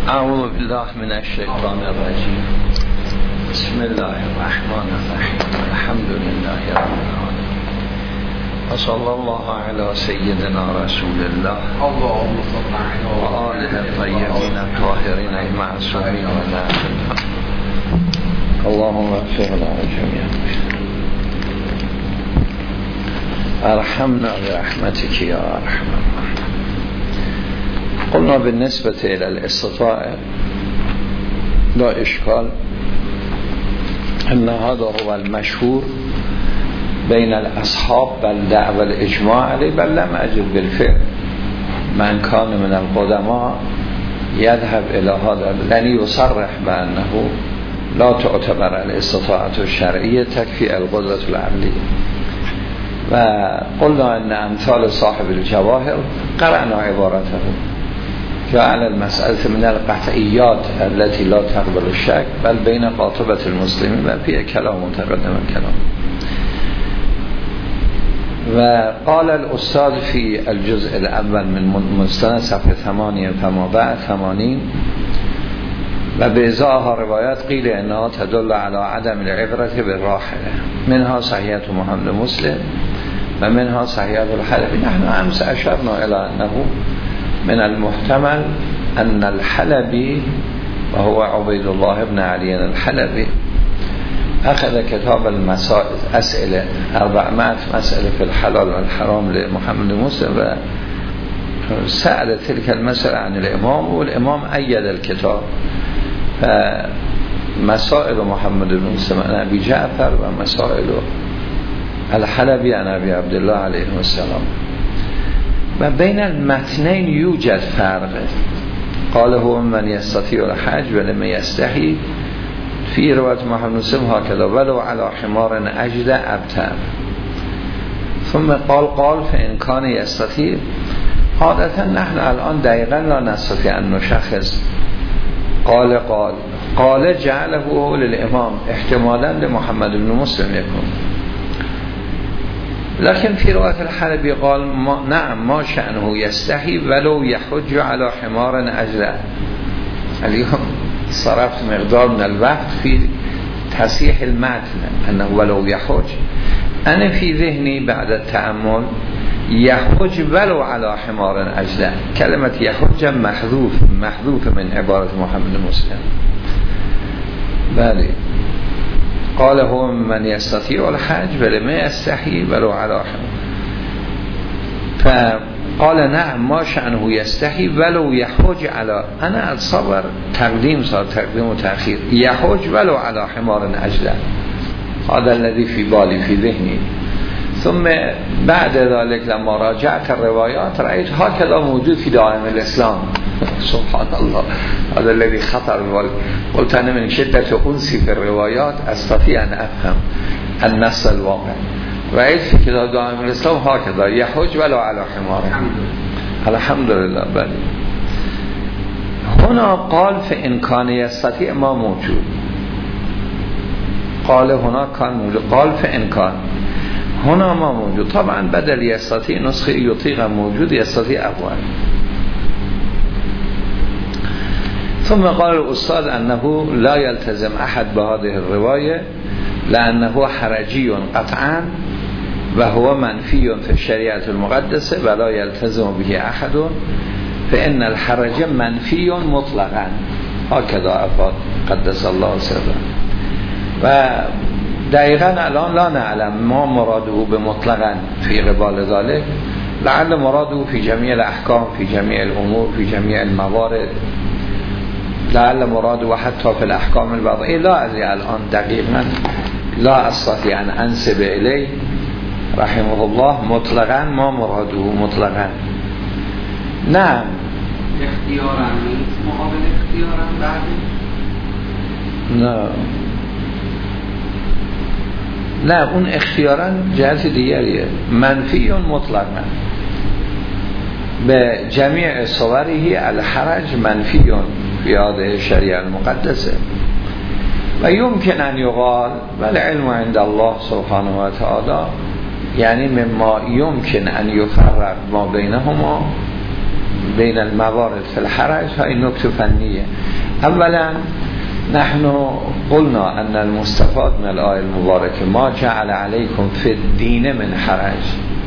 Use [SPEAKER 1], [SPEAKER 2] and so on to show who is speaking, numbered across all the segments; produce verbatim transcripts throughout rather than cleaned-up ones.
[SPEAKER 1] اعوذ بالله من الشیطان الرجیم. بسم الله الرحمن الرحیم. الحمد لله رب العالمین و صلی الله علی سیدنا رسول الله و آله الطیبین الطاهرین المعصومین و نعمت. اللهم اغفر لنا جميعا ارحمنا برحمتك یا ارحم الراحمین. قلنا بالنسبة إلى الاستطاعة لا إشكال أن هذا هو المشهور بين الأصحاب بل دعوى الإجماع عليه بل لم أجد بالفعل من كان من القدماء يذهب إلى هذا لن يصرح بأنه لا تعتبر الاستطاعة الشرعية تكفي القدرة العقلية. وقلنا أن أمثال صاحب الجواهر قرأنا عبارته جعل المسألة من القطعيات التي لا تقبل الشك بل بين قاطبة المسلمين و فيه كلام متقدم الكلام. وقال الأستاذ في الجزء الأول من مستند صفحة ثمانية فما بعد ثمانين و بإزاها روايات قيل أنها تدل على عدم العبرة بالراحلة منها صحيحة محمد مسلم ومنها صحيحة الحلبي. نحن أمس أشرنا إلى أنه من المحتمل أن الحلبي وهو عبيد الله بن علي الحلبي أخذ كتاب المسائل أسئلة أربعمائة مسألة في الحلال والحرام لمحمد مسلم وسأل تلك المسألة عن الإمام والإمام أيد الكتاب. فمسائل محمد بن مسلم عن أبي جعفر ومسائل الحلبي عن أبي عبد الله عليه السلام و بین المتنین یوجد فرق. قال هو من يستطيع الحج ولم يستحي في روایت محمد مسلم هكذا ولو على حمار اجد ابتر. ثم قال قال فإن كان يستطيع. عادتا نحن الان دقیقا لا نستطيع ان نشخص قال قال قال جعله للامام احتمالا لمحمد بن مسلم يكون. لكن في رواية الحلبي قال ما نعم ما شأنه يستحي ولو يحج على حمار أجله. اليوم صرفت مقدار من الوقت في تصحيح المتن أنه ولو يحج. أنا في ذهني بعد التأمل يحج ولو على حمار أجله. كلمة يحج محذوف محذوف من عبارة محمد مسلم. بله قال هو من يستطيع الحج ولم يستحي ولو على حمار. فقال نعم ما شأنه يستحي ولو يحج على. أنا أتصور تقديم صار تقديم وتأخير يحج ولو على حمار أجله. هذا الذي في بالي في ذهني. ثم بعد ذلك لما راجعت الروايات رأيت هكذا موجود في دائم الإسلام. سبحان الله هذا الذي خطر بالي. قلت أنا من شدة أنسي في الروايات أستطيع أن أفهم النص الواقع. رأيت في كتاب دائم الإسلام هكذا يحج ولو على حمار. الحمد لله. بل هنا قال فإن كان يستطيع ما موجود. قال هنا كان موجود. قال فإن كان هنا ما موجود. طبعا بدل يستطيع نسخه يطيق موجود يستطيع أول. ثم قال الأستاذ أنه لا يلتزم أحد بهذه الرواية لأنه حرجي قطعا وهو منفي في الشريعة المقدسة ولا يلتزم به أحد فإن الحرج منفي مطلقا. هكذا أفاد قدس الله سره. و دقیقا الان لا نعلم ما مراده بمطلقا في قبال ذلك. لعل مراده في جميع الأحكام في جميع الأمور في جميع الموارد. لعل مراده وحتى في الأحكام الوضعية لا أدري الآن دقيقا لا أستطيع أن أنسب إليه رحمه الله مطلقا ما مراده مطلقا. نعم
[SPEAKER 2] اختیارا نیست مقابل اختیارا بعد
[SPEAKER 1] نه نه اون اختیارا جهت دیگریه. منفی مطلقا به جمیع صوره الحرج منفی فی هذه الشریعه المقدسه و یمکن ان یقال والعلم عند الله سبحانه و تعالی یعنی مما یمکن ان یفرق ما بینهما بین الموارد فی الحرج های نکته فنیه. اولا نحن قلنا ان المستفاد من الآیه المبارکه ما جعل علیکم فی الدین من حرج،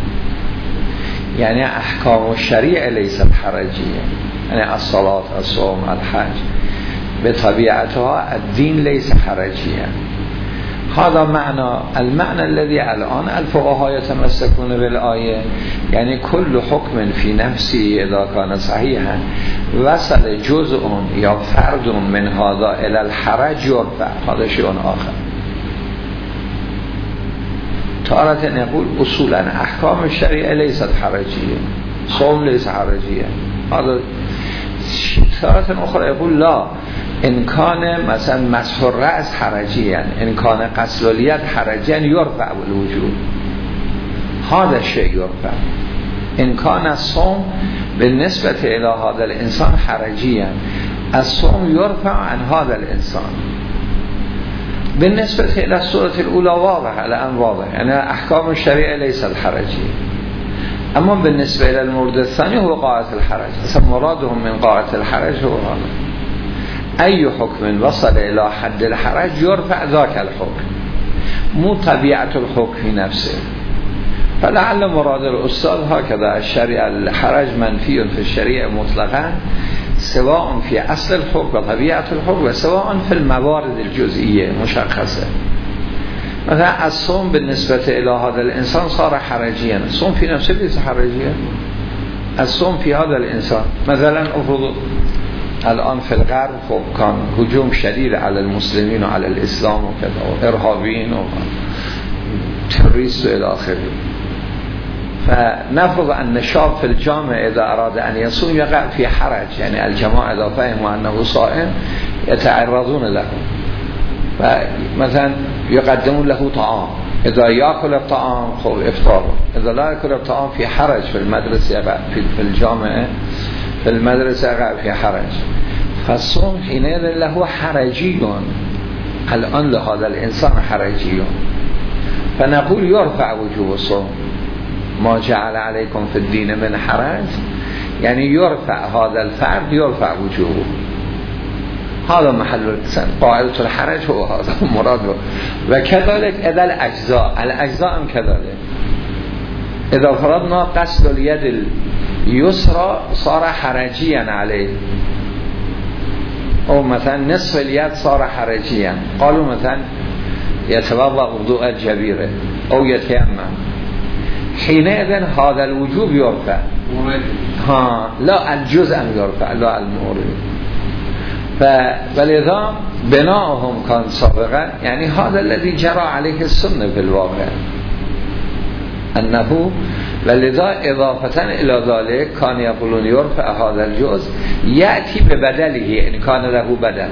[SPEAKER 1] یعنی احکام الشریع لیست حرجیه، یعنی الصلاة الصوم الحج به طبیعتها الدین لیس حرجیه. هذا معنى المعنى الذي الان الفقهاء يتمسكون بالآية، يعني كل حكم في نفسه إذا كان صحيحا وصل جزء یا فرد من هذا إلى الحرج يرفع، هذا شيء آخر. تارة نقول اصولا احکام الشريعة ليست حرجية، صوم ليس حرجية. هذا تارة أخرى يقول لا، ان کان مثلا مسح الرأس حرجی، ان کان غسل الید حرجی یرفع بالوجوب، هذا الشيء یرفع. ان کان الصوم بالنسبه الى هذا الانسان حرجی، الصوم یرفع عن هذا الانسان. بالنسبه الى الصورة الاولى واضح، الان واضح، يعني احکام الشریعه لیست حرجی. اما بالنسبه الى المورد الثاني هو قاعدة الحرج، اصلا مرادهم من قاعدة الحرج هو هذا. أي حكم وصل إلى حد الحرج يرفع ذاك الحكم، مو طبيعة الحكم في نفسه. فلعل مراد الأستاذ هكذا الشريعة الحرج منفي في الشريعة مطلقا، سواء في أصل الحكم وطبيعة الحكم وسواء في الموارد الجزئية مشخصة. مثلا الصوم بالنسبة إلى هذا الإنسان صار حرجيا، الصوم في نفسه ليس حرجيا. الصوم في هذا الإنسان مثلا أفرض الان في الغرب خب كان هجوم شديد على المسلمين وعلى الاسلام وكذا وارهابيين وتروريست الى اخره، فنفرض ان الشاب في الجامع اذا اراد ان يصوم يقع في حرج، يعني الجماعه اذا فهموا انه صائم يتعرضون له، فمثلا يقدمون له طعام، اذا ياكل الطعام خب افطار، اذا لا ياكل الطعام في حرج في المدرسه يقع في الجامعه في المدرسة يقع في حرج. فالصوم حينئذ له حرجي، الآن لهذا الإنسان حرجي، فنقول يرفع وجوب الصوم، ما جعل عليكم في الدين من حرج، يعني يرفع هذا الفرد يرفع وجوبه. هذا محل قاعدة الحرج هو هذا مراده. وكذلك إذا الأجزاء الأجزاء هم كذلك، إذا فرضنا قصد اليد اليسرى صار حرجيا عليه، او مثلا نصف اليد صار حرجيا، قالوا مثلا يتوضأ وضوء الجبيرة او يتيمم، حينئذ هذا الوجوب يرفع. ها لا الجزء يرفع لا المورد. فلذا بناءهم كان سابقا، يعني هذا الذي جرى عليه السنة في الواقع، أنه ولذا إضافة إلى ذلك كان يقولون يرفع هذا الجزء يأتي ببدله إن كان له بدل،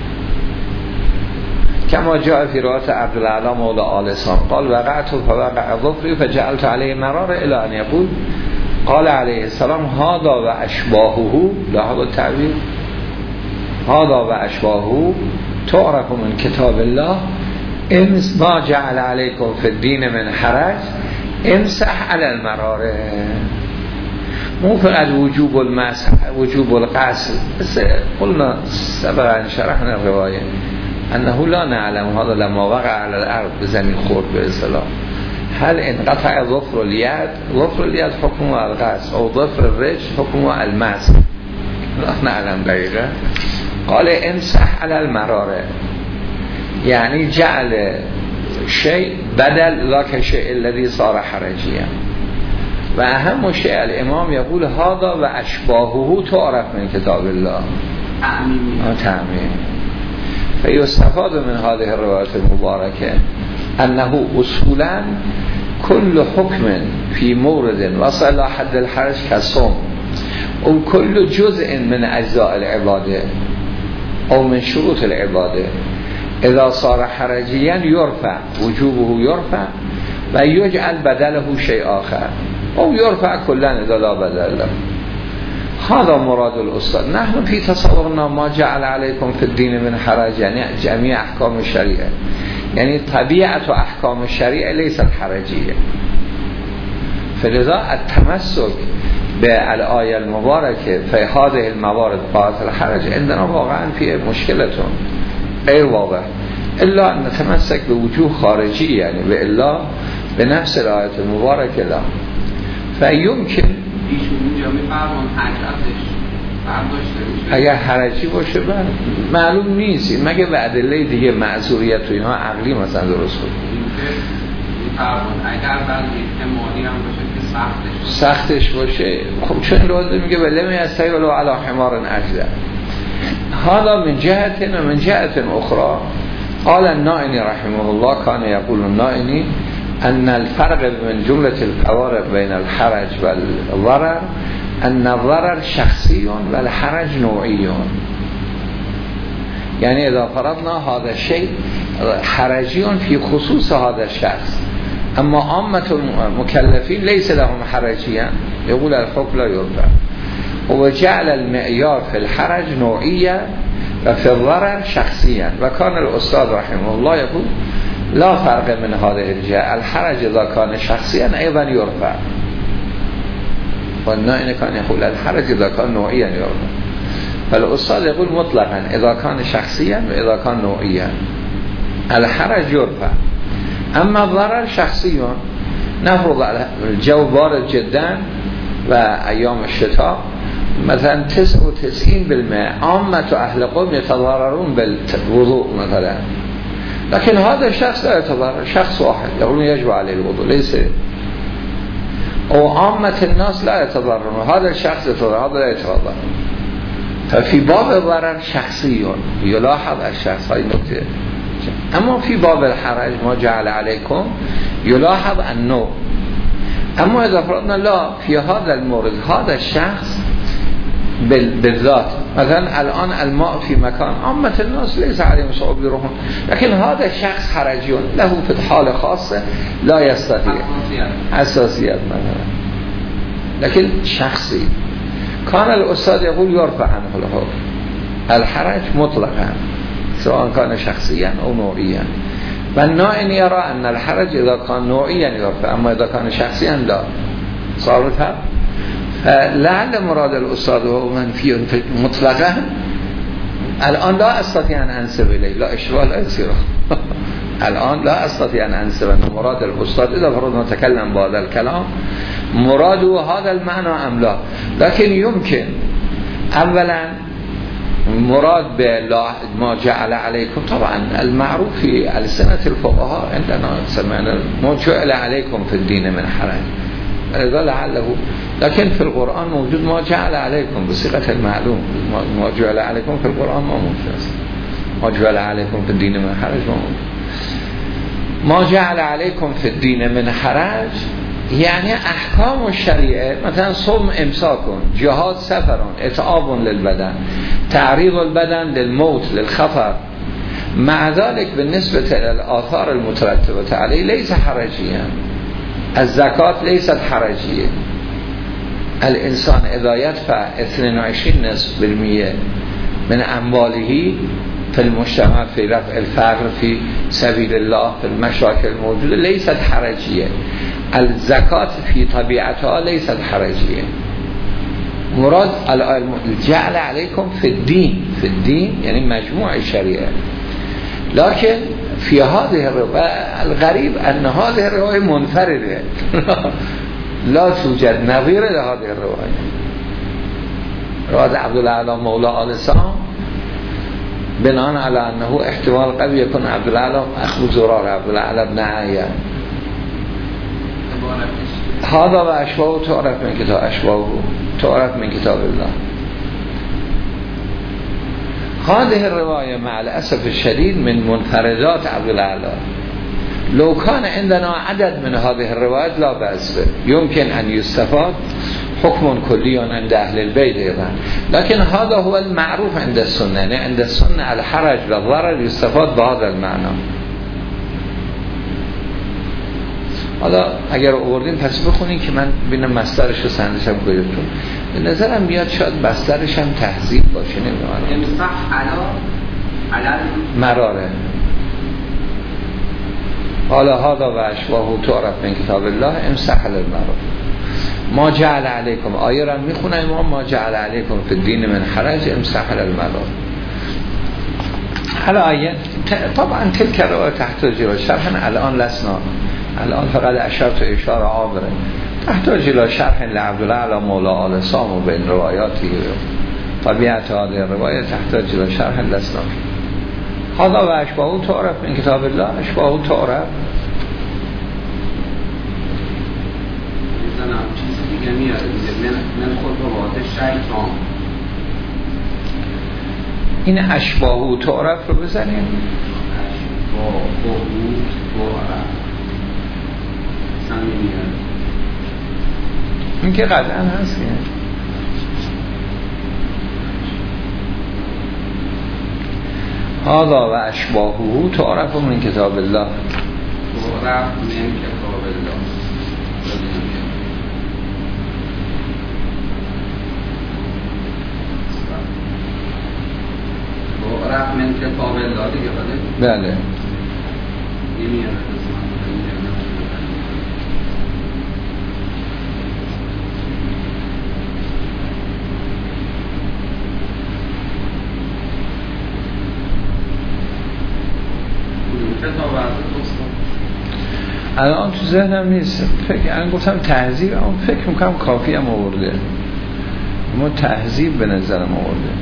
[SPEAKER 1] كما جاء في رواية عبد الأعلى مولى آل سام قال وقعت فوقع ظفري فجعلت عليه مرار إلى أن يقول قال عليه السلام هذا وأشباهه، لا هذا التعبير، هذا وأشباهه تعرف من كتاب الله إن ما جعل عليكم في الدين من حرج امسح على المراره، مو فقط وجوب المسح وجوب الغسل. بس قلنا سبقا شرحنا الرواية أنه لا نعلم هذا لما وقع على الأرض بزمین خورد به اصطلاح هل انقطع ظفر اليد، ظفر اليد حكمه الغسل او ظفر الرجل حكمه المسح، لا نعلم دقيقة. قال امسح على المراره، يعني جعل شيء بدل ذاك الشيء الذي صار حرجيا. وأهم شيء الإمام يقول هذا وأشباهه تعرف من كتاب الله، تعميم. فيستفاد من هذه الرواية المباركة أنه أصولا كل حكم في مورد وصل إلى حد الحرج كالصوم، أو كل جزء من أجزاء العبادة أو من شروط العبادة إذا صار حرجيا يرفع وجوبه، يرفع ويجعل بدله شيء آخر، أو يرفع كلا إذا لا بدل له. هذا مراد الأستاذ. نحن في تصورنا ما جعل عليكم في الدين من حرج، يعني جميع أحكام الشريعة، يعني طبيعة أحكام الشريعة ليست حرجية. فلذا التمسك به الآیه المبارکه فی هذه الموارد قاعدة الحرج عندنا واقعا فی مشکلتون غیر واضح الا ان نتمسک به وجوه خارجی، یعنی به الا به نفس الآیه المبارکه لا فیمکن
[SPEAKER 2] ایشون اینجا میفرمان حجتش
[SPEAKER 1] اگر حرجی باشه من معلوم نیست مگه به ادله دیگه معذوریت و اینها عقلی مثلا درست بود
[SPEAKER 2] اگر بعد احتمالی هم باشه که سختش
[SPEAKER 1] سختش باشه خب چون لازم میگه ولمی از تایولو علا حمار اجزا. حالا من جهت و من جهت اخرى قال النائنی رحمه الله كان يقول النائنی ان الفرق من جمله الفوارق بين الحرج والضرر ان الضرر شخصی و الحرج نوعی، یعنی اذا فرضنا هذا الشيء حرجی في خصوص هذا الشخص اما عامه المكلفين ليس لهم حرجيا يقول الحكم لا يرفع وجعل المعيار في الحرج نوعيا وفي الضرر شخصيا وكان الاستاذ رحمه الله يقول لا فرق من هذه الجهة الحرج اذا كان شخصيا ايضا يرفع والنائن كان يقول الحرج اذا كان نوعيا يرفع فالاستاذ يقول مطلقا اذا كان شخصيا واذا كان نوعيا الحرج يرفع اما الضرر شخصي نفرض الجو بارد جدا و ایام الشتاء مثلا تسعة وتسعين بالمئة عامة اهل قوم يتضررون بالوضوء مثلا، لكن هذا الشخص لا يتضرر، شخص واحد يقولون يجب عليه الوضوء ليس، او عامة الناس لا يتضررون هذا الشخص يتضرر هذا لا يتضرر. ففي باب الضرر شخصي يلاحظ الشخص، هاي نقطة. اما في باب الحرج ما جعل عليكم يلاحظ النوع. اما اذا فرضنا لا في هذا المورد هذا الشخص بالذات مثلا الان الماء في مكان عامة الناس ليس عليهم صعوبة يروحون، لكن هذا الشخص حرجي له في الحالة خاصة لا يستطيع حساسيات مثلا، لكن شخصي كان الأستاذ يقول يرفع عنه الحكم الحرج مطلقا سواء كان شخصيا أو نوعيا، والنائن يرى أن الحرج إذا كان نوعيا يرفع أما إذا كان شخصيا لا صارتها. فلعل مراد الأستاذ هو منفي مطلقا الآن لا أستطيع أن أنسب إليه لا إشراء لا يصيره الآن لا أستطيع أن أنسب أن مراد الأستاذ إذا فرضنا نتكلم بهذا الكلام مراده هذا المعنى أم لا، لكن يمكن أولا مراد ما جعل عليكم طبعا المعروف في ألسنة الفقهاء عندنا سمعنا ما جعل عليكم في الدين من حرج هذا لعله، لكن في القرآن موجود ما جعل عليكم بصيغة المعلوم، ما جعل عليكم في القرآن ما موجود، ما جعل عليكم في الدين من حرج ما موجود. ما جعل عليكم في الدين من حرج يعني احکام الشریعه مثلا صوم امساکون جهاد سفرون اتعاب للبدن تعريض البدن للموت للخطر مع ذلك بالنسبة للآثار المترتبة عليه ليس حرجيا. الزكاة ليست حرجية، الإنسان إذا يدفع اثنين وعشرين نصف بالمية من أمواله في المجتمع في رفع الفقر في سبيل الله في المشاكل الموجودة ليست حرجية. الزكاة في طبيعتها ليست حرجية. مراد الجعل عليكم في الدين في الدين يعني مجموع الشريعة، لكن في هذه الرواية الغريب أن هذه الرواية منفردة لا توجد نظير لهذه الرواية. رواية عبد الأعلى مولى آل سام بناء على أنه احتمال قد يكون عبد الأعلى أخو زرار عبد الأعلى بن عيان هذا وأشباهه تعرف من كتاب أشباهه تعرف من كتاب الله. هذه الرواية مع الأسف الشديد من منفردات عبد الأعلى. لو كان عندنا عدد من هذه الروايات لا بأس به، يمكن أن يستفاد حكم كلي عند أهل البيت أيضا، لكن هذا هو المعروف عند السنة. يعني عند السنة الحرج والضرر يستفاد بهذا المعنى. حالا اگر آوردین پس بخونین که من ببینم مصدرش رو سندشم کجاتون. به نظرم بیاد شاید بسترش هم تهذیب باشه، نمیدونم.
[SPEAKER 2] امسح علا علا
[SPEAKER 1] مراره. حالا هذا و اشباهه تعرف من کتاب الله امسح علی المراره. ما جعل علیکم آیه را میخونه ما ما جعل علیکم فی الدین من حرج امسح المرار. حالا آیه طبعا تلک روایه تحتاج الى شرح الان لسنا الان فقط اشارت و اشاره عابره تحتاج الى شرح لعبدالله علی مولا آل سام و بین روایاتی طبیعت هذه الروایه تحتاج الى شرح لسنا. هذا و اشباهو تعرف من کتاب الله اشباهو تعرف
[SPEAKER 2] میزنم چیزی دیگه میاره من من خود رو واضح شیطان
[SPEAKER 1] این اشباهو تعرف رو بزنیم
[SPEAKER 2] اشباهو تعرف سمی میاره
[SPEAKER 1] این که قطعا هست که هذا و اشباهو تعرف من کتاب الله
[SPEAKER 2] تعرف من کتاب الله تعرف من کتاب الله دیگه بله
[SPEAKER 1] بله
[SPEAKER 2] نمیاره
[SPEAKER 1] الان تو ذهنم نیست فکر الان گفتم تهذیب اما فکر میکنم کافی هم آورده اما تهذیب به نظرم آورده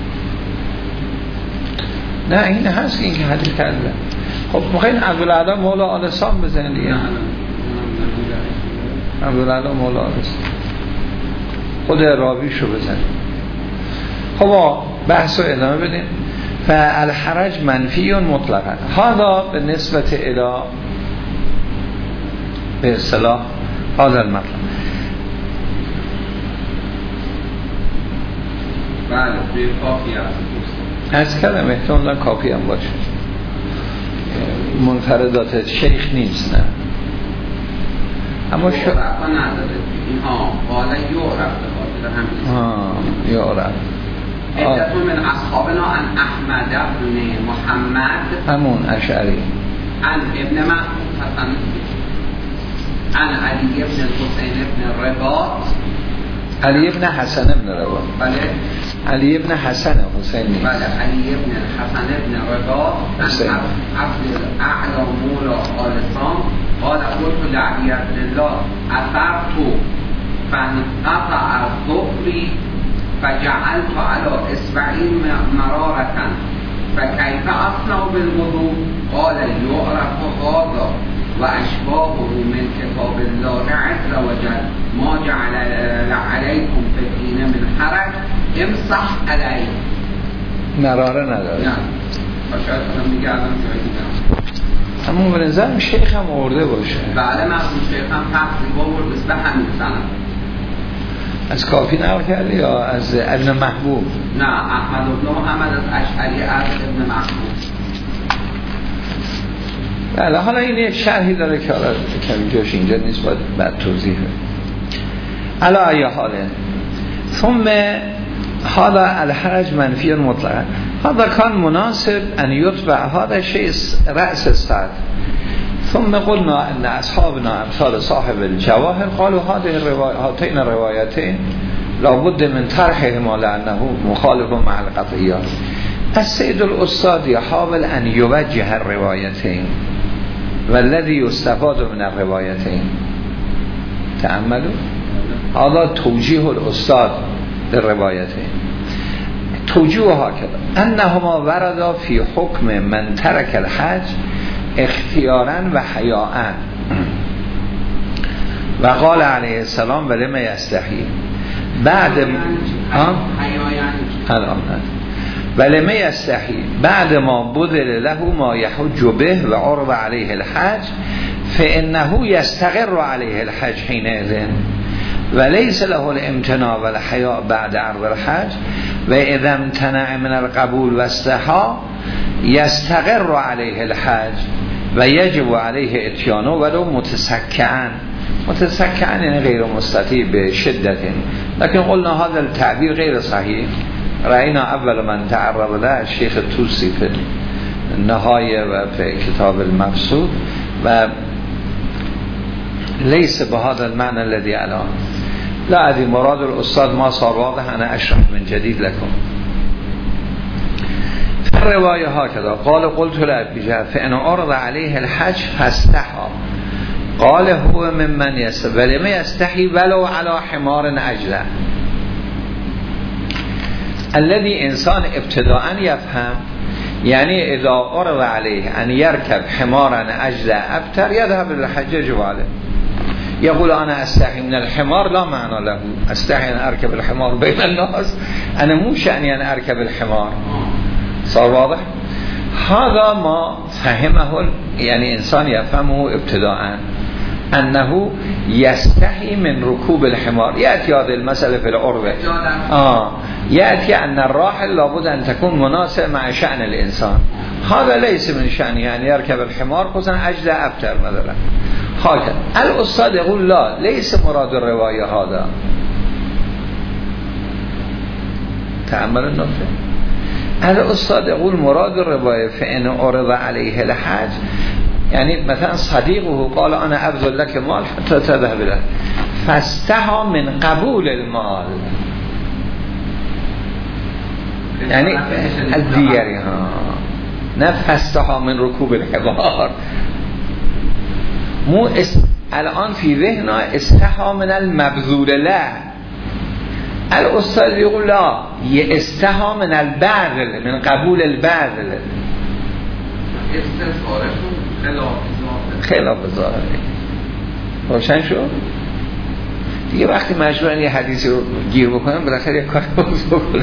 [SPEAKER 1] نه این هست این که حدیث کرده. خب میخواین عبدالعلا مولا آل سام بزنید دیگه عبدالعلا مولا آل سام خود راویشو بزنید. خب بحث رو ادامه بدیم. فالحرج منفی مطلقا هذا به نسبت الى به اصطلاح هذا المطلب.
[SPEAKER 2] بله توی کافی هست
[SPEAKER 1] از کلم احتمالا کافی هم باشه منفردات شیخ نیست نه اما شو
[SPEAKER 2] نداره اینها بالا یعرف به خاطر همین
[SPEAKER 1] ها یعرف
[SPEAKER 2] عدتون من اصحابنا ان احمد ابن محمد
[SPEAKER 1] همون اشعری
[SPEAKER 2] ان ابن محمود حسن ان علی ابن حسین ابن رباط
[SPEAKER 1] علی ابن حسن ابن رباط
[SPEAKER 2] بله
[SPEAKER 1] علی ابن حسن حسین نیست
[SPEAKER 2] بله علی ابن حسن ابن رباط
[SPEAKER 1] حسین
[SPEAKER 2] عبد اعلا مولا آل سام قال قلت لعلی ابن الله اثرت فانقطع الظهری فجعلت على اصبعي مرارة فكيف اصنع بالوضوء قال يعرف هذا واشباهه من كتاب الله عز وجل ما جعل عليكم في الدين من حرج امسح عليه
[SPEAKER 1] مراره نداره
[SPEAKER 2] نه فشاید کنم دیگه الان جایی دیگه
[SPEAKER 1] همون به نظرم شیخ هم آورده باشه
[SPEAKER 2] بله مخصوص شیخ هم تحصیل باور بس به همین سند
[SPEAKER 1] از کافی نقل کردی یا از ابن محبوب؟
[SPEAKER 2] نه احمد ابن محمد از اشعری از ابن محبوب.
[SPEAKER 1] بله حالا این یک شرحی داره که حالا کمی جاش اینجا نیست باید بعد توضیح علا ای حاله. ثم هذا الحرج منفی مطلقا هذا کان مناسب ان یتبع هذا شیء رأس الصدر. ثم قلنا ان اصحابنا امثال صاحب الجواهر قالوا هذه الروايات هاتين الروايتين لابد من طرحهما لانه مخالف مع القطعيات. السيد الاستاذ يحاول ان يوجه الروايتين والذي يستفاد من الروايتين تأملوا هذا توجيه الاستاذ للروايتين توجيهها كذا انهما وردا في حكم من ترك الحج اختیاراً و حیاءً و قال علیه السلام ولم یستحی بعد الان ولم یستحی بعد ما بدل له ما یحج به و عرض علیه الحج فانه یستقر علیه الحج حینئذ وليس له الامتناع والحیاء بعد عرض الحج و اذا امتنع من القبول واستحا یستقر علیه الحج و یجب علیه اتیانو ولو متسکعن متسکعن یعنی غیر مستطیع به شدت لكن قلنا هذا التعبیر غیر صحیح. رأینا اول من تعرض له شیخ توسی فی نهایه و فی کتاب المقصود و لیس به هذا المعنى الذي الان لا ادري مراد الاستاذ ما صار واضح، انا اشرح من جديد لكم. في الرواية هكذا قال قلت لأبي جهل فإن عرض عليه الحج فاستحى قال هو ممن يستحي ولما يستحي ولو على حمار أجله. الذي إنسان ابتداء يفهم يعني إذا عرض عليه أن يركب حمارا أجله أبتر يذهب للحج جواله، يقول أنا أستحي من الحمار لا معنى له، أستحي أن أركب الحمار بين الناس، أنا مو شأني أن أركب الحمار. صار واضح؟ هذا ما فهمه يعني إنسان يفهمه ابتداء أنه يستحي من ركوب الحمار. يأتي هذه المسألة في العربة آه. يأتي أن الراحل لابد أن تكون مناسب مع شأن الإنسان، هذا ليس من شأنه يعني يركب الحمار خصوصا أجل أبتر مثلا هكذا. الأستاذ يقول لا ليس مراد الرواية هذا. تأمل النقطة. الأستاذ يقول مراد الرواية فإن عرض عليه الحج يعني مثلا صديقه قال أنا أبذل لك مال حتى تذهب له فاستحى من قبول المال، يعني الدياري ها نه فاستحى من ركوب الحمار. مو اس... الآن في ذهنه استحى من المبذول له. الأستاذ يقول لا استحى من البذل من قبول البذل. خلاف ظاهره روشن شد دیگه. وقتی مجبورن یه حدیثی رو گیر بکنن بالاخره یک کار بکنن.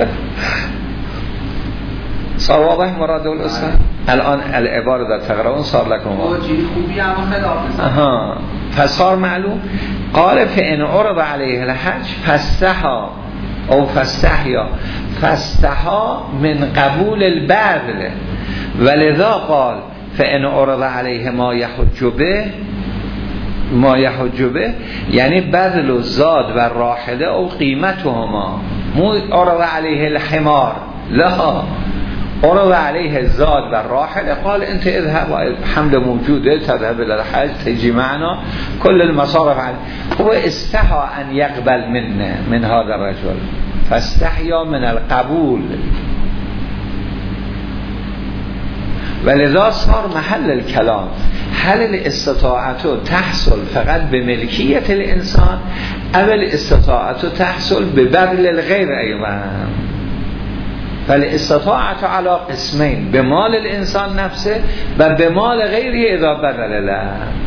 [SPEAKER 1] صار واضح مراد الاستاذ الان العباره در تقرؤون صار لكم واضح خوبی اما خلاف آها. فصار معلوم قال فإن عرض عليه الحج فاستحى او فاستحیا فاستحى من قبول البذل ولذا قال فإن عرض عليه ما يحج به ما يحج به یعنی بذل و زاد و راحله او قیمتهما. مو عرض عليه الحمار لا عرض عليه الزاد و راحله قال انت اذهب حمل موجوده تذهب الى الحج تجي معنا كل المصارف عليه. هو استحى ان يقبل منه من هذا الرجل فاستحيا من القبول ولذا صار محل الكلام هل الاستطاعة تحصل فقط بملكية الإنسان او الاستطاعة تحصل ببذل الغير أيضا. فالاستطاعة على قسمين بمال الإنسان نفسه و بمال غيره إذا بذل له.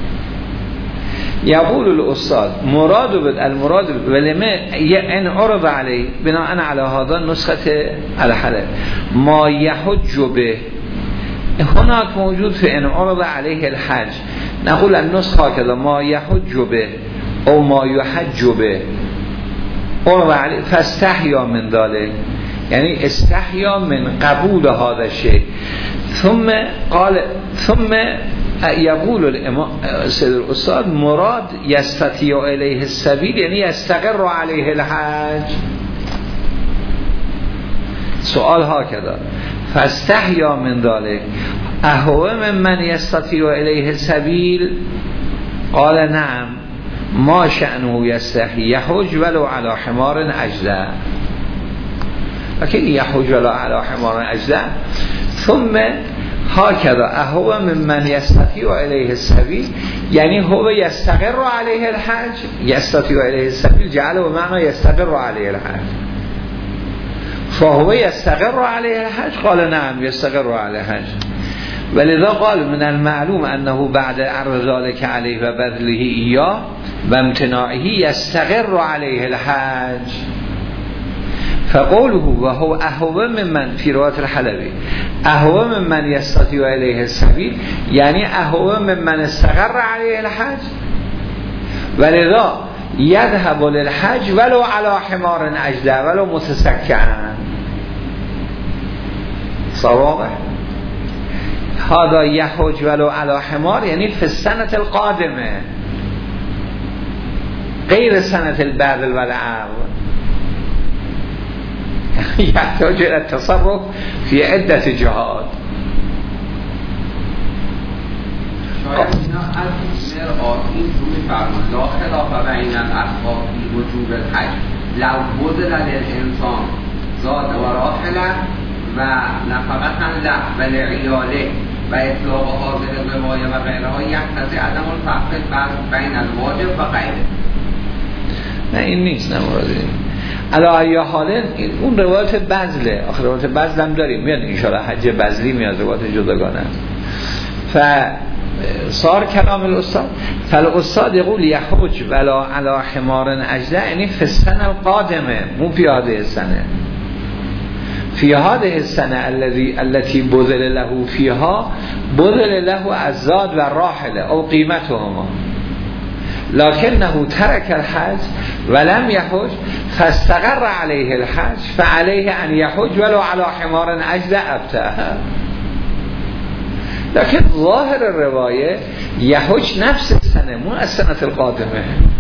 [SPEAKER 1] يقول الأستاذ مراد بد المراد ولما ان عرض عليه بناء على هذا نسخة الحلال ما يحج به هناك موجود في ان عرض عليه الحج نقول النسخة كذا ما يحج به او ما يحج به عرض عليه فاستحيا من ذلك يعني استحيا من قبول هذا الشيء. ثم قال ثم يقول الامام سيد الاستاذ مراد يستطيع الیه السبیل یعنی يستقر عليه الحج. سؤال هكذا فاستحيا من ذلك اهو ممن يستطيع الیه السبیل قال نعم ما شأنه يستحي يحج ولو على حمار اجزاء لكن يحج ولو على حمار اجزاء. ثم هكذا اهو ممن يستطيع الیه السبیل یعنی هو يستقر عليه الحج يستطيع الیه السبیل جعله بمعنى يستقر عليه الحج فهو يستقر عليه الحج قال نعم يستقر عليه الحج. ولذا قال من المعلوم انه بعد عرض ذلك عليه و بذله اياه و امتناعه يستقر عليه الحج. فقوله وهو اهو ممن في رواية الحلبي اهو ممن يستطيع الیه السبیل یعنی اهو ممن استقر عليه الحج ولذا يذهب للحج ولو على حمار اجده ولو متسکعا. صواضح هذا يحج ولو على حمار يعني في السنة القادمة غير سنة البذل والعرض يحتاج إلى التصرف في عدة جهات.
[SPEAKER 2] شاید اینا از مرآت این رو میفرمان لا خلاف بین الاصحاب فی وجوب الحج لو بذل للانسان زاد و راحله و نفقتا له و لعیاله و اطلاق حاضر روایه و غیرها یقتضی عدم الفرق بین الواجب و غیره.
[SPEAKER 1] نه این نیست، نه مراد این. علا ای حاله اون روایت بذله، آخر روایت بذل هم داریم میاد انشاءالله حج بذلی میاد روایت جداگانه است. ف صار کلام الاستاد فالاستاد یقول یحج ولا علی حمار اجده، یعنی فی السنه القادمه مو فی هذه السنه، فی هذه السنه الذي التي بذل له فيها بذل له الزاد و راحله او قیمتهما لكنه ترك الحج ولم يحج فاستقر عليه الحج فعليه ان يحج ولو على حمار اجده ابتع. لكن ظاهر الروایه یحج نفس السنه مو السنه القادمه.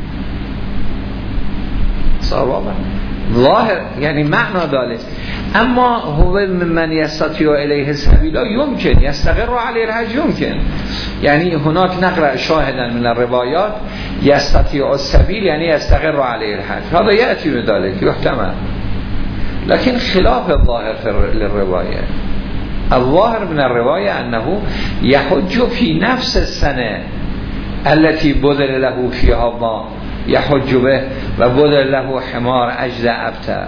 [SPEAKER 1] صوابا ظاهر یعنی معنا داره، اما هو من یستطیع الیه سبیلا یمکن یستقر علیه الحج یمکن، یعنی هناك نقرأ شاهدا من الروایات یستطیع السبیل یعنی یستقر علیه الحج هذا یأتی بذلك یحتمل، لكن خلاف الظاهر في الروايه. الظاهر من الروايه انه يحج في نفس السنه التي بذل له فيها ما يحج به و بذل له حمار اجد ابتر،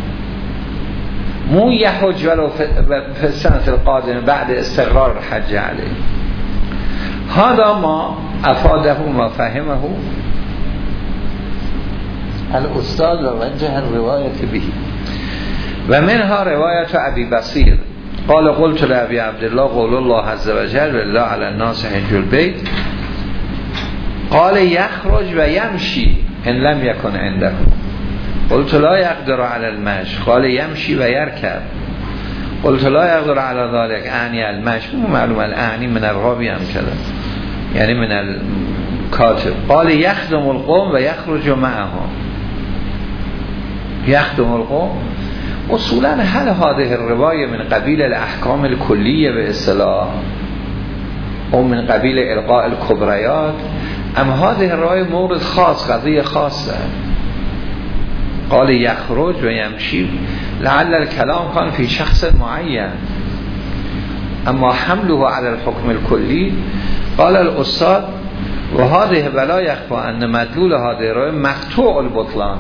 [SPEAKER 1] مو يحج ولو في السنه القادمه بعد استقرار الحج عليه. هذا ما افاده ما فهمه الاستاذ ووجه الروايه به. و منها روایت ابی بصیر قال قلت لأبي عبد الله قول الله عز وجل لله على الناس حج البيت قال يخرج و يمشي ان لم يكن عنده قلت لا يقدر على المشي قال يمشي و يركب قلت لا يقدر على ذلك اعني المشي مو معلوم الاعني من الراوی هم کده یعنی من الكاتب قال يخدم القوم و يخرج معهم يخدم القوم. اصولا هل هذه الرواية من قبيل الاحکام الكلية به اصطلاح او من قبیل القاء الكبريات ام هذه الرواية مورد خاص قضية خاصة قال يخرج و يمشي لعل الكلام كان في شخص معين اما حمله على الحكم الكلي قال الاستاذ وهذه بلا يخفى ان مدلول هذه الرواية مقطوع البطلان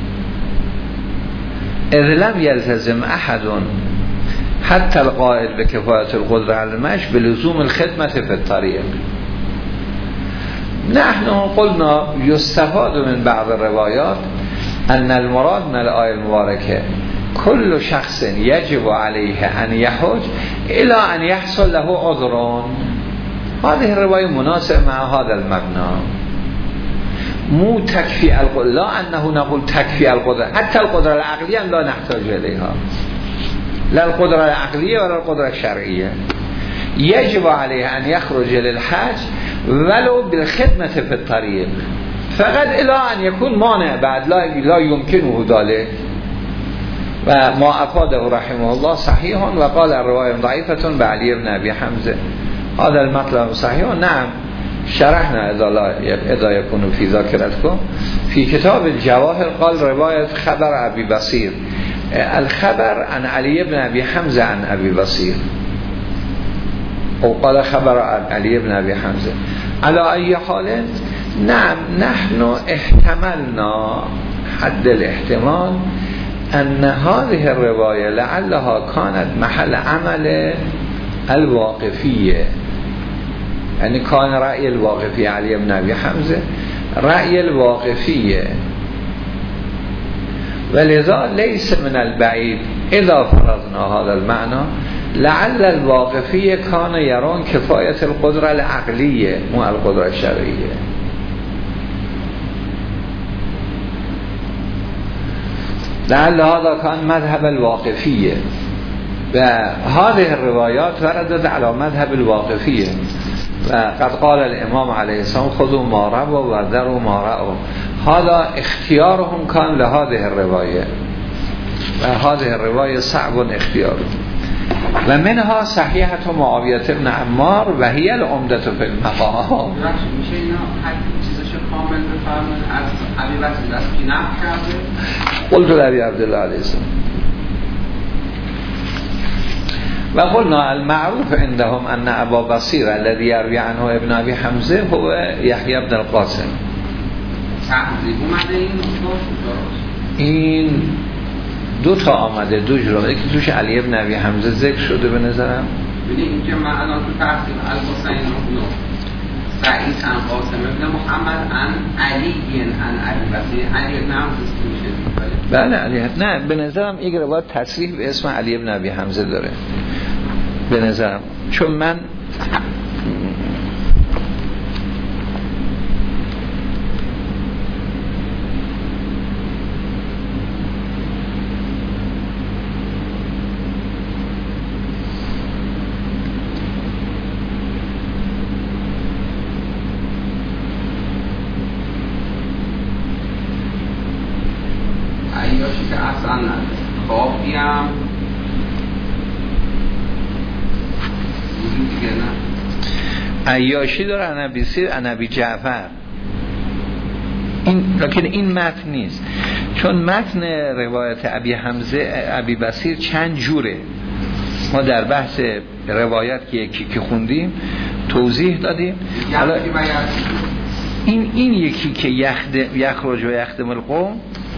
[SPEAKER 1] اذ لم يلتزم احد حتى القائل بكفاية القدرة على المشي بلزوم الخدمة في الطريق. نحن قلنا يستفاد من بعض الروايات ان المراد من الآية المباركة كل شخص يجب عليه ان يحج الى ان يحصل له عذر. هذه الرواية مناسبة مع هذا المبنى. مو تكفي القدرة، لا أنه نقول تكفي القدرة، حتى القدرة العقلية لا نحتاج إليها، لا القدرة العقلية ولا القدرة الشرعية. يجب عليه أن يخرج للحج ولو بالخدمة في الطريق فقط إلى أن يكون مانع بعد لا, لا يمكنه ذلك. وما أفاده رحمه الله صحيح وقال الرواية ضعيفة بعلي بن أبي حمزة. هذا المطلب صحيح. نعم شرحنا اذا يكون في ذاكرتكم في كتاب الجواهر قال رواية خبر أبي بصير الخبر عن علي بن أبي حمزة عن أبي بصير أو قال خبر عن علي بن أبي حمزة. على أي حال نعم نحن احتملنا حد الاحتمال أن هذه الرواية لعلها كانت محل عمل الواقفية، يعني كان رأي الواقفي علي بن أبي حمزة رأي الواقفية، ولذا ليس من البعيد إذا فرضنا هذا المعنى لعل الواقفية كان يرون كفاية القدرة العقلية مو القدرة الشرعية. لعل هذا كان مذهب الواقفية، وهذه الروايات وردت على مذهب الواقفية. وقد قال الامام عليه السلام خذوا ما رأوا وذروا ما رأوا. هذا اختيارهم كان لهذه الرواية، وهذه الرواية صعب اختياره. و منها صحیحت و معاویت ابن عمار و هی العمدة فی المقام.
[SPEAKER 2] میشه اینا هر چیزش کامل بفرمایید از ابی بصیر از کی نقل کرده؟
[SPEAKER 1] قلت لابی عبدالله علیه السلام و قلنا المعروف عندهم ان ابا بصیر الذي يروي عنه ابن ابي حمزه هو یحیی بن القاسم.
[SPEAKER 2] تحضیب اومده این
[SPEAKER 1] این دو تا آمده دو جرا، یکی توش علی ابن ابی حمزه ذکر شده به نظرم.
[SPEAKER 2] ببینید اینکه من الان تو تحصیل الحسین ابن سعید عن قاسم ابن محمد عن علی عن ابی بصیر علی ابن حمزه میشه.
[SPEAKER 1] بله علی نه به نظرم یک روایت تصریح به اسم علی ابن ابی حمزه داره به نظرم، چون من
[SPEAKER 2] خوابیم
[SPEAKER 1] عیاشی داره عنبی سیر عنبی جعفر، این لکن این متن نیست، چون متن روایت ابی حمزه ابی بصیر چند جوره. ما در بحث روایت که یکی که خوندیم توضیح دادیم. حالا این این یکی که یخد یخرج و یخدم القوم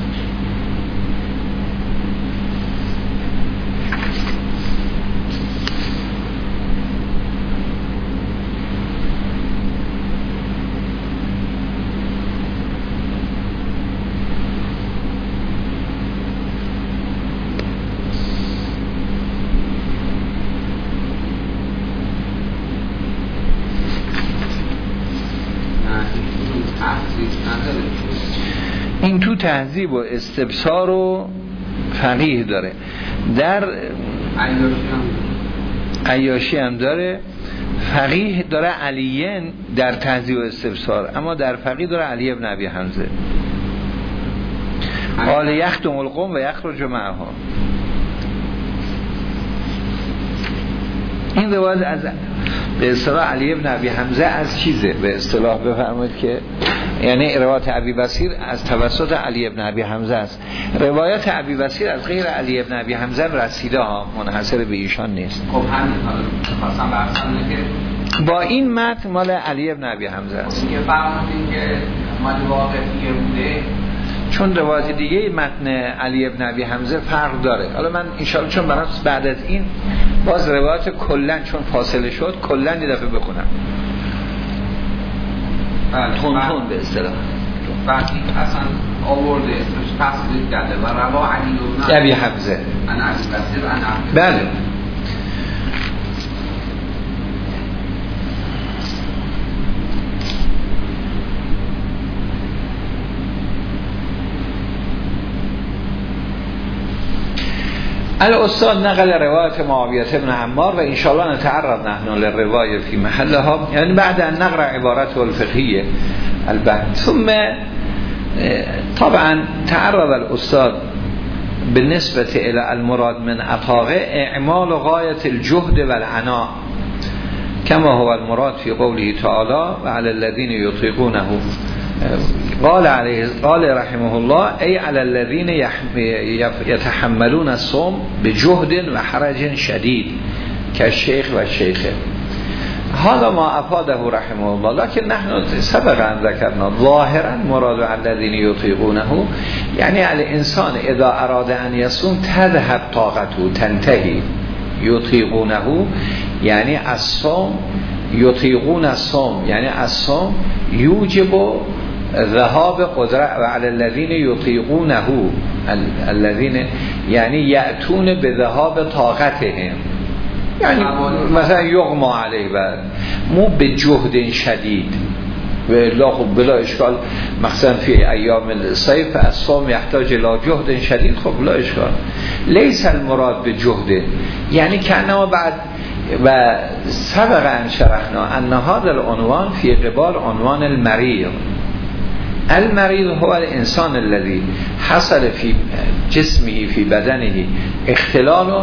[SPEAKER 1] این تو تهذیب و استبصار و فقیه داره، در عیاشی هم داره، فقیه داره علیین در تهذیب و استبصار، اما در فقیه داره علی ابن ابی حمزه قال یختم القوم و یخرج معها. این روایت از به اصطلاح علی ابن ابی حمزه از چیزه به اصطلاح بفرمایید که یعنی روایت ابی بصیر از توسط علی ابن ابی حمزه است، روایت ابی بصیر از غیر علی ابن ابی حمزه رسیده ها، منحصر به ایشان نیست.
[SPEAKER 2] خب همین حالا خواستم بحثم که
[SPEAKER 1] با این متن مال علی ابن ابی حمزه است.
[SPEAKER 2] میگه فرمودین که مال واقعیه بوده،
[SPEAKER 1] چون روایت دیگه متن علی ابن ابی حمزه فرق داره. حالا من ان شاء الله چون براس بعد از این باز روایت کلا چون فاصله شد کلا یه دفعه بخونم.
[SPEAKER 2] بله
[SPEAKER 1] تون تون به اصطلاح
[SPEAKER 2] بعدی اصلا آورده اسمش تصدیق کرده و روا علی ابن
[SPEAKER 1] ابی حمزه
[SPEAKER 2] ان ابی بصیر ان ابی
[SPEAKER 1] بله. الاستاد نقل روایت معاویت ابن عمار و انشاءالله نتعرض نحن للروایه فی محلها، یعنی بعد ان نقرأ عبارته الفقهیه البحث. ثم طبعا تعرض الاستاد بالنسبه الى المراد من عطاء اعمال غایت الجهد والعناء كما هو المراد في قوله تعالى وعلى الذين يطيقونه قال عليه قال رحمه الله ای علی الذين يتحملون الصوم بجهد و حرج شدید كالشيخ و الشيخه. هذا ما افاده رحمه الله، لكن نحن سبق ان ذكرنا ظاهرا مراد الذين يطيقونه يعني الانسان اذا اراد ان يصوم تذهب طاقته تنتهي، يطيقونه يعني الصوم يطيقون الصوم يعني الصوم يوجب ذهاب قدرت و علی الذین یطیقونه الذین یعنی یأتون به ذهاب طاقتهم، یعنی مثلا یغما علیه و مو به جهد شدید و لا خب بلا اشکال مثلا فی ایام الصیف الصوم یحتاج الى جهد شدید، خب لا اشکال. لیس المراد به جهد یعنی کنما بعد و سبق ان شرحنا ان هذا العنوان فی قبال عنوان المریض. المریض هو الانسان الذي حصل في جسمه في بدنه اختلال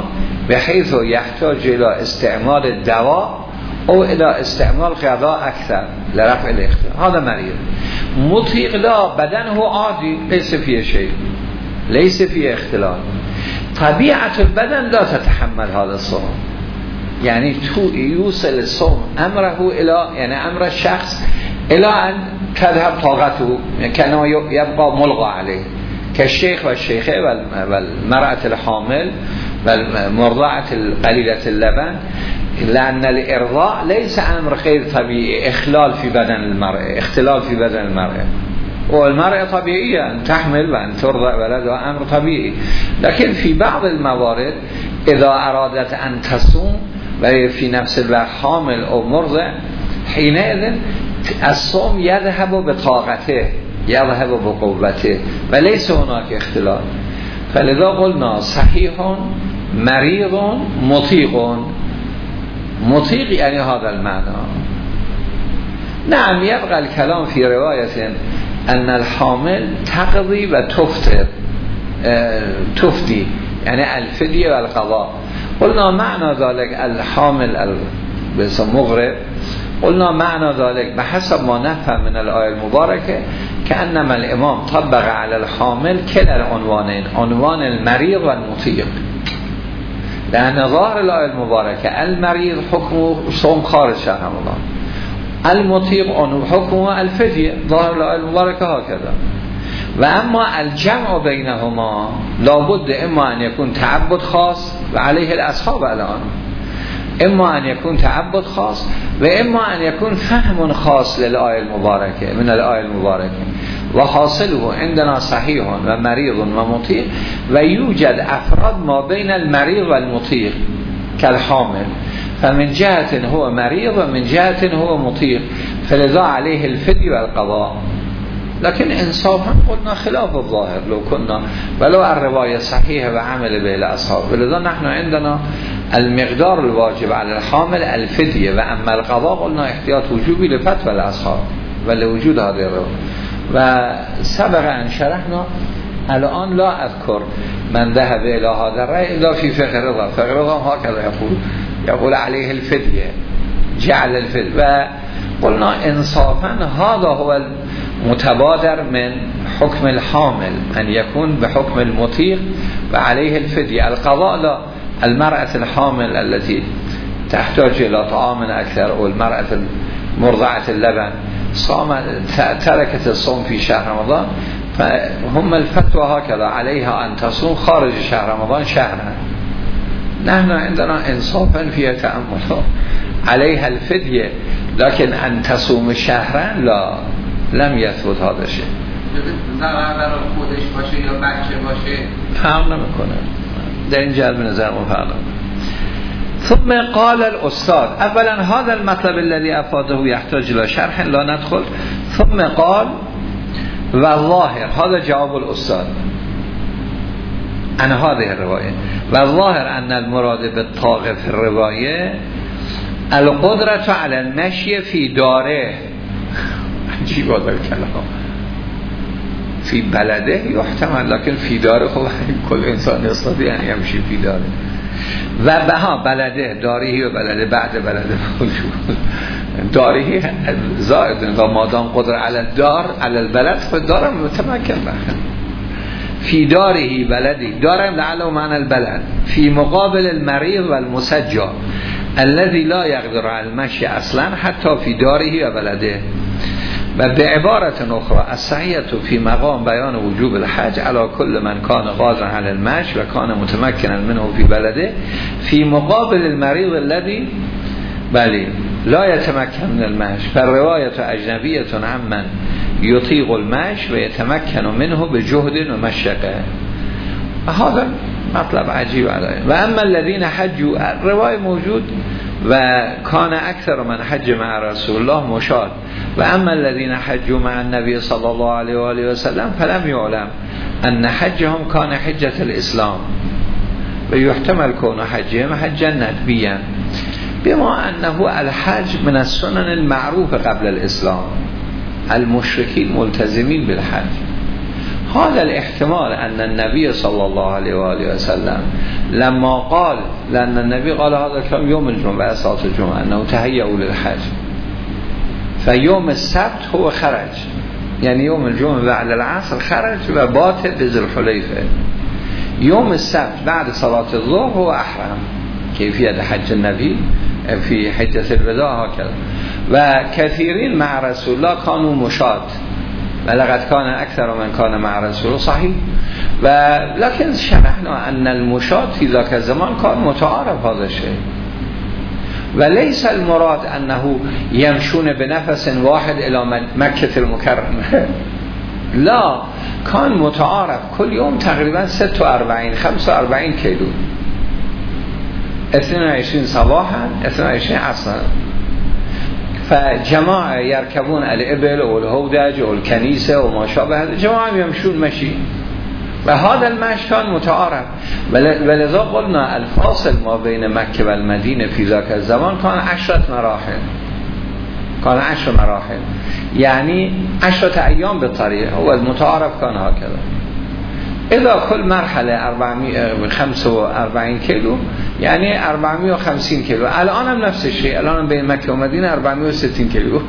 [SPEAKER 1] بحيث يحتاج الى استعمال الدواء او الى استعمال غذاء اكثر لرفع الاختلال. هذا مريض. مطيق لا، بدنه عادي، ليس فيه شيء، ليس فيه اختلال. طبيعة البدن لا تتحمل هذا الصوم، يعني تو يوصل الصوم امره الى، يعني امر الشخص الى ان تذهب طاقته، يعني كانه يبقى ملغى عليه، كالشيخ والشيخة والمرأة الحامل والمرضعة قليلة اللبن، لأن الإرضاء ليس أمر غير طبيعي، إخلال في بدن المرأة، اختلال في بدن المرأة. والمرأة طبيعية أن تحمل وأن ترضع ولدها، أمر طبيعي. لكن في بعض الموارد إذا أرادت أن تصوم وفي نفس الوقت حامل أو مرضع، حينئذ الصوم يذهب بطاقته، يذهب بقوته، وليس هناك اختلال. فلذا قلنا صحيح مريض مطيق. مطيق يعني هذا المعنى. نعم، يبقى الكلام في رواية أن الحامل تقضي و تفطر، تفدي يعني الفدية والقضاء. قلنا معنى ذلك الحامل باسم مغرب، قلنا معنى ذلك بحسب ما نفهم من الآية المباركة كأنما الإمام طبق على الحامل كلا العنوانين، عنوان المريض والمطيق، لأن ظاهر الآية المباركة المريض حكمه صوم خارج شهر رمضان، المطيق حكمه الفدية، ظاهر الآية المباركة هكذا. و اما الجمع بينهما لابد اما ان يكون تعبد خاص و عليه الاصحاب الان، اما ان يكون تعبد خاص و اما ان يكون فهم خاص للآية المباركة من الآية المباركة. و حاصله عندنا صحيح و مريض و مطيق، و یوجد افراد ما بین المريض و المطيق كالحامل، فمن جهة هو مريض و من جهة هو مطيق، فلذا عليه الفدي و القضاء. لكن انصافا قلنا خلاف الظاهر لو كنا ولو الرواية صحيحة وعمل به الأصحاب. ولذا نحن عندنا المقدار الواجب على الحامل الفدية، وأما القضاء قلنا احتياط وجوبي لفتوى الأصحاب ولوجود هذه الرواية. وسبق أن شرحنا، الآن لا أذكر من ذهب إلى هذا الرأي إلا في فقه رضا. فقه رضا هكذا يقول، يقول عليه الفدية، جعل الفدية. وقلنا انصافا هذا هو متبادر من حكم الحامل أن يكون بحكم المطيق وعليه الفدية. القضاء لا، المرأة الحامل التي تحتاج إلى طعام أكثر، أو المرأة مرضعة اللبن صامت تركت الصوم في شهر رمضان، فهم الفتوى هكذا عليها أن تصوم خارج شهر رمضان شهرا. نحن عندنا إنصافا في تأمل عليها الفدية، لكن أن تصوم شهرا لا، لم يثبت هذا الشيء.
[SPEAKER 2] ضرر برای خودش باشه یا بچه باشه
[SPEAKER 1] فرق نمیکنه، در این جهت به نظر ما فرق نمیکنه. ثم قال الاستاذ، اولا هذا المطلب الذي افاده يحتاج الى شرح لا ندخل. ثم قال والظاهر، هذا جواب الاستاذ عن هذه الرواية، والظاهر ان المراد بالطاقة في الرواية القدرة على المشي في داره. عجیب هذا الكلام، في بلده يحتمل، لكن في داره خب كل انسان يستطيع ان يمشي في داره. و بها بلده داریه و بلده بعد بلده داریه زائد، و مادام قدر على الدار على البلد خود دارم متمکن بخن. في داره بلدی دارم لعله معنی البلد، في مقابل المريض والمسجع الذي لا يقدر على المشي اصلا حتى في داره و بلده. و به عبارت اخرى الصحیحة في مقام بیان وجوب الحج على كل من كان قادرا على المشي و كان متمكنا منه في بلده، في مقابل المريض الذي بلی لا يتمكن من المشي، فالرواية اجنبية عمن يطيق المشي و يتمكن منه بجهد و مشقه. هذا مطلب عجیب عليه. و اما الذين حجوا، الرواية موجود و كان اکثر من حج مع رسول الله مشاد. و اما الذين حجوا مع النبي صلى الله عليه و آله و سلم فلم يعلم ان حجهم كان حجة الاسلام و يحتمل كون حجهم حجا ندبيا، بما انه الحج من السنن المعروف قبل الاسلام، المشركين ملتزمين بالحج. هذا الاحتمال ان النبي صلى الله عليه وآله وسلم لما قال، لأن النبي قال هذا الكلام يوم الجمعة صلاة الجمعة أنه تهيئوا للحج، فيوم السبت هو خرج، يعني يوم الجمعة بعد العصر خرج وبات بذي الحليفة. يوم السبت بعد صلاة الظهر هو أحرم، كيفية حج النبي في حجة الوداع هكذا. وكثيرين مع رسول الله كانوا مشاة، ولقد كان أكثر من كان مع رسول صحيح، ولكن شرحنا أن المشاة في ذاك الزمان كان متعارف هذا الشيء، وليس المراد أنه يمشون بنفس واحد إلى مكة المكرمة لا، كان متعارف كل يوم تقريبا ستة وأربعين خمسة وأربعين كيلو، اثنين وعشرين صباحا اثنين وعشرين عصرا. فجماعة يركبون الإبل والهودج والكنيسة وما شابه هذا، جماعة يمشون مشي، وهذا المشي كان متعارف. ولذا قلنا الفاصل ما بين مكة والمدينة في ذاك الزمان كان عشرة مراحل، كان عشر مراحل، يعني عشرة أيام بالطريق، هو المتعارف كان هكذا. إذا كل مرحلة أربعمائة وخمسة وأربعين كيلو يعني أربعمائة وخمسين كيلو. الآن هم نفس الشيء، الآن بين مكة ومدينة أربعمائة وستين كيلو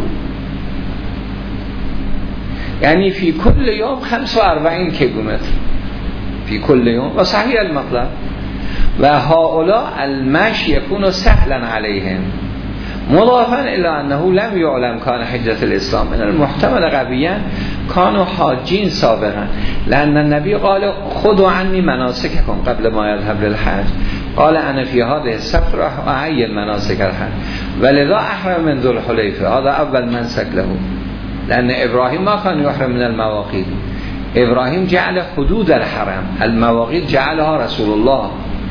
[SPEAKER 1] يعني في كل يوم خمسة وأربعين كيلو متر في كل يوم، وصحيح المطلب. وهؤلاء المشي يكون سهلا عليهم، مضافا إلى أنه لم يعلم كان حجة الإسلام، من المحتمل قويا كانوا حاجين سابقا، لأن النبي قال خذوا عني مناسككم قبل ما يذهب للحج، قال أنا في هذه السفر أعين مناسك الحج، ولذا أحرم من ذو الحليفة، هذا أول منسك له، لأن إبراهيم ما كان يحرم من المواقيت، إبراهيم جعل حدود الحرم، المواقيت جعلها رسول الله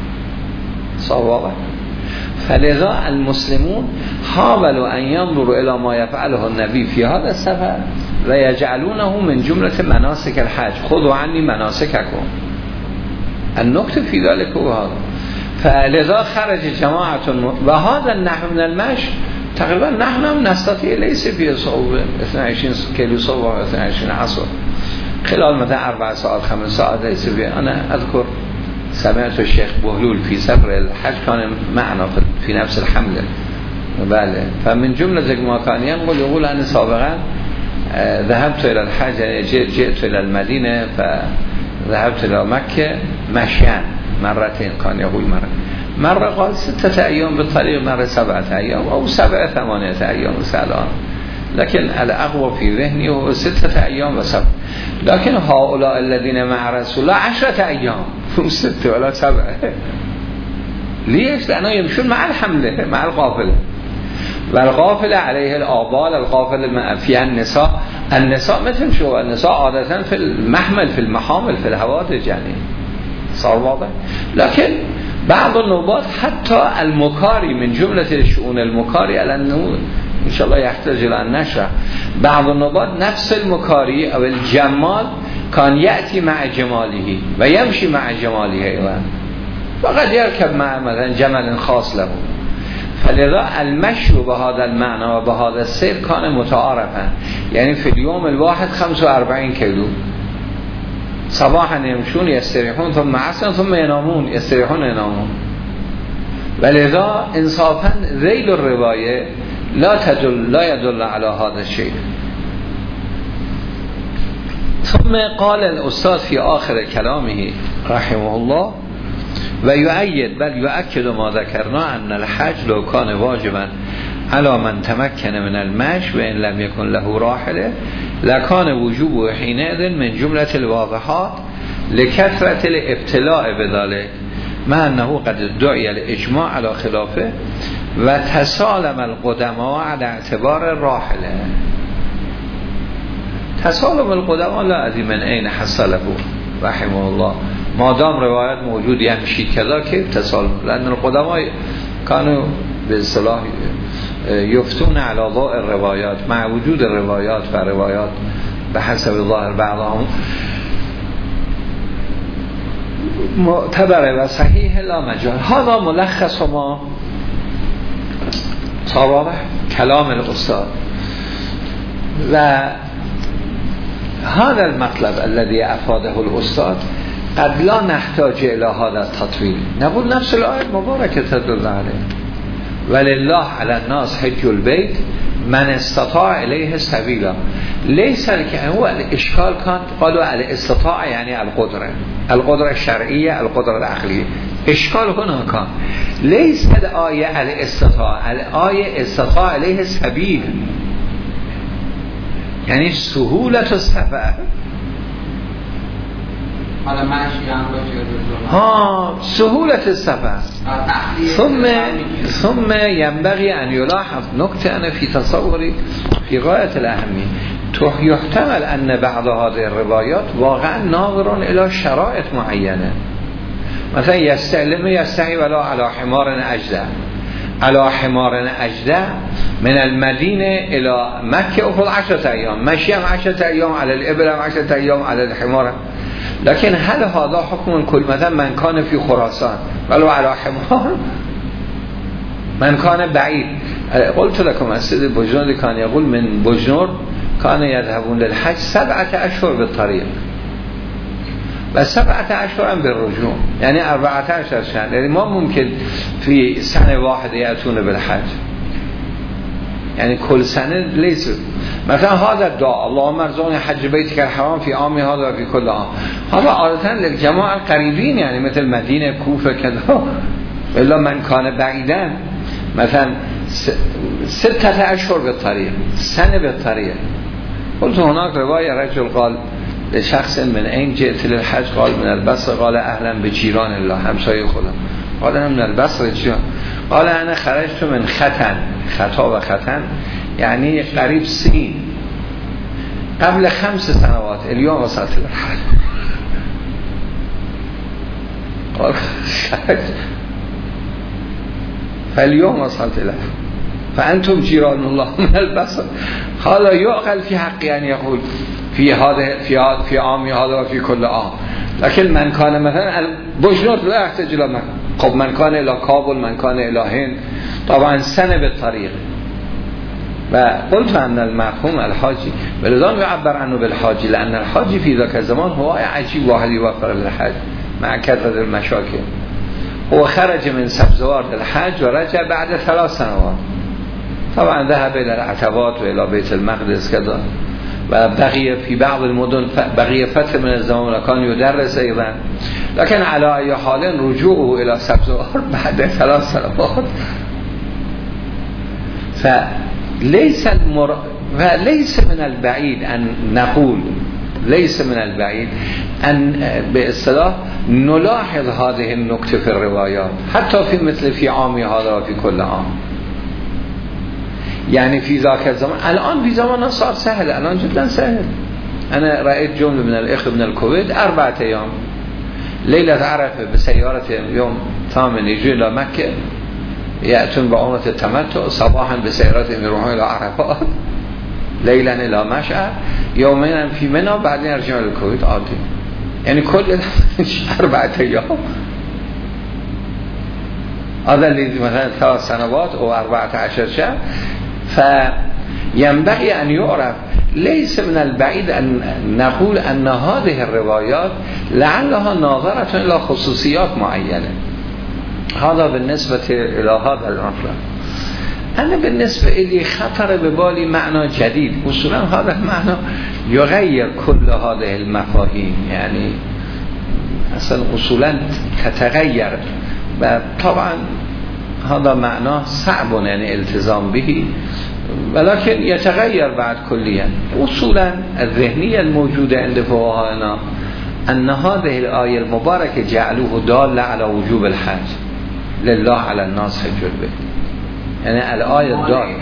[SPEAKER 1] صلى الله عليه وسلم. فلذا المسلمون حاولوا أن ينظروا إلى ما يفعله النبي في هذا السفر ويجعلونه من جملة مناسك الحج، خذوا عني مناسككم. النكتة في ذلك هو هذا. فلذا خرج جماعة، وهذا النحو من المشي تقريبا نحن نستطيع ليس فيه صعوبة، اثنين وعشرين كيلو صبح واثنين وعشرين عصر خلال مثلا أربع ساعات خمس ساعات ليس فيه. أنا أذكر سمعت الشيخ بهلول في سفر الحج كان معنا في نفس الحملة، بله، فمن جملة ما كان ينقل يقول أنا سابقا ذهبت إلى الحج، جئت, جئت إلى المدينة فذهبت إلى مكة مشيان مرتين، كان يقول مرة مرة قال ستة أيام بالطريق، مرة سبعة أيام أو سبعة ثمانية أيام سالان، لكن الأقوى في ذهني هو ستة أيام وسبعة. لكن هؤلاء الذين مع رسول الله عشرة أيام هم ستة ولا سبعة. ليش؟ لأنه يمشون مع الحملة مع القافلة، والقافلة عليه الآبال، القافلة فيها النساء، النساء مثل شو النساء عادة في المحمل في المحامل في الهوادج يعني صار واضح. لكن بعض النوبات حتى المكاري من جملة الشؤون المكاري لأنه إن شاء الله يحتاج إلى أن نشرح، بعض النوبات نفس المكاري أو الجمال كان يأتي مع جماله ويمشي مع جماله أيضا، وقد يركب مع مثلا جمل خاص له. فلذا المشي بهذا المعنى وبهذا السير كان متعارفا، يعني في اليوم الواحد خمسة وأربعين كيلو، صباحا يمشون يستريحون ثم عصرا ثم ينامون يستريحون ينامون. ولذا انصافا ذيل الرواية لا تدل لا يدل على هذا الشيء. ثم قال الأستاذ في آخر كلامه رحمه الله ويؤيد بل يؤكد ما ذكرنا أن الحج لو كان واجبا على من تمكن من المشي وإن لم يكن له راحلة لكان وجوبه حينئذ من جملة الواضحات لكثرة الابتلاء بذلك، مع أنه قد ادعي الإجماع على خلافه وتسالم القدماء على اعتبار الراحلة. تسالم القدماء لا أدري من أين حصله رحمه الله، ما دام روایت موجود يمشي كذا كيف تسالم، لأن القدماء كانوا باصطلاح يفتون على ضوء الروايات مع وجود الروايات فروايات بحسب ظاهر بعضهم معتبره و صحیح لا مجال. هذا ملخص ما صار واضح كلام الأستاذ. و هذا المطلب الذي افاده الاستاذ قد لا نحتاج الى هذا التطويل، نقول نفس الآية المباركة تدل عليه ولله على الناس حج البيت من استطاع الیه سبیلا. ليس هو الاشكال كان قالوا الاستطاع يعني القدرة، القدرة الشرعية القدرة العقلية. اشكال هنا كان ليس الآية الاستطاع، الآية استطاع الیه سبیل، یعنی سهولت السفر.
[SPEAKER 2] حالا ماشی هم باشه
[SPEAKER 1] ها سهولت السفر. ثم ثم ينبغي ان يلاحظ نکته انا في تصوری في غایة الاهمیه، يحتمل ان بعض هذه الروايات واقعا ناظر الى شرائط معینه. مثلا يستعلم يستحي ولا على حمار اجدع، على حمار اجدع من المدينه الى مكه افضل عشرة ايام، مشي هم عشرة ايام، على الابل هم عشرة ايام، على الحمار. لكن هل هذا حكم كل؟ مثلا من كان في خراسان ولو على حمار، من كان بعيد. قلت لكم السيد بجنور كان يقول من بجنور كان يذهبون للحج سبعة اشهر بالطريق و سبعة اشهر بالرجوع، يعني أربعة عشر شهر. يعني ما ممكن في سنة واحدة يأتون بالحج، يعني كل سنة ليس. مثلا هذا الدعاء اللهم ارزقني حج بيتك الحرام في عامي هذا وفي كل عام، هذا عادة للجماعة القريبين، يعني مثل مدينة کوفه كذا. إلا من كان بعيدا مثلا ستة اشهر بالطريق، سنة بالطريق. قلت هناك رواية رجل قال لشخص من این جئت للحج قال من البصره قال اهلا بجيران الله، همسایه خودم. قال انا من البصره جيران، قال انا خرجت من ختن، خطا و ختن يعني قریب سنین قبل خمس سنوات اليوم وصلت للحج. قال خرجت فاليوم وصلت له فأنتم جيران الله من البصره. قال يعقل في حق أن يقول في هذا في هذا في عام هذا وفي كل عام، لكن من كان مثلا بجنود لا يحتاج الى من، خب من كان الى كابل، من كان الى هند، طبعا سنه بالطريق. و قلت ان المفهوم الحاجي ولذا يعبر عنه بالحاجي لان الحاجي في ذاك الزمان هو عجيب واحد يوفر للحج مع كثرة المشاكل. هو خرج من سبزوار الحج ورجع بعد ثلاث سنوات، طبعا ذهب الى العتبات و الى بيت المقدس كذا، و بقیه في بعض المدن بقیه فتره من الزمان كان يدرس ايضا، لكن على اي حال رجوعه الى سبزوار بعد ثلاث سنوات. فليس المر... فليس من البعيد ان نقول، ليس من البعيد ان باصطلاح نلاحظ هذه النکته في الروايات حتى في مثل في عام هذا وفي كل عام. يعني في ذاك الزمان، الآن في زمان صار سهل، الآن جدا سهل. أنا رأيت جملة من الإخوة من الكويت أربعة أيام ليلة عرفة بسيارة يوم ثامن يجوا إلى مكة، يأتون بعمرة التمتع، صباحا بسيارة يروحون إلى عرفات، ليلا إلى مشعر، يومين في منى، بعدين يرجعون إلى الكويت عادي. يعني كل أربعة أيام. هذا اللي مثلا ثلاث سنوات أو أربعة عشر شهر. فينبغي أن يعرف ليس من البعيد أن نقول أن هذه الروايات لعلها ناظرة إلى خصوصيات معينة. هذا بالنسبة إلى هذا المطلب. أنا بالنسبة إلي خطر ببالي معنى جديد، أصولا هذا المعنى يغير كل هذه المفاهيم، يعني أصلا أصولا تتغير، وطبعا هذا معناه صعب يعني التزام به، ولكن يتغير بعد كليا. أصولا الذهنية الموجودة عند فقهاءنا أن هذه الآية المباركة جعلوه دالة على وجوب الحج، لله على الناس حج البيت، يعني الآية الدالة.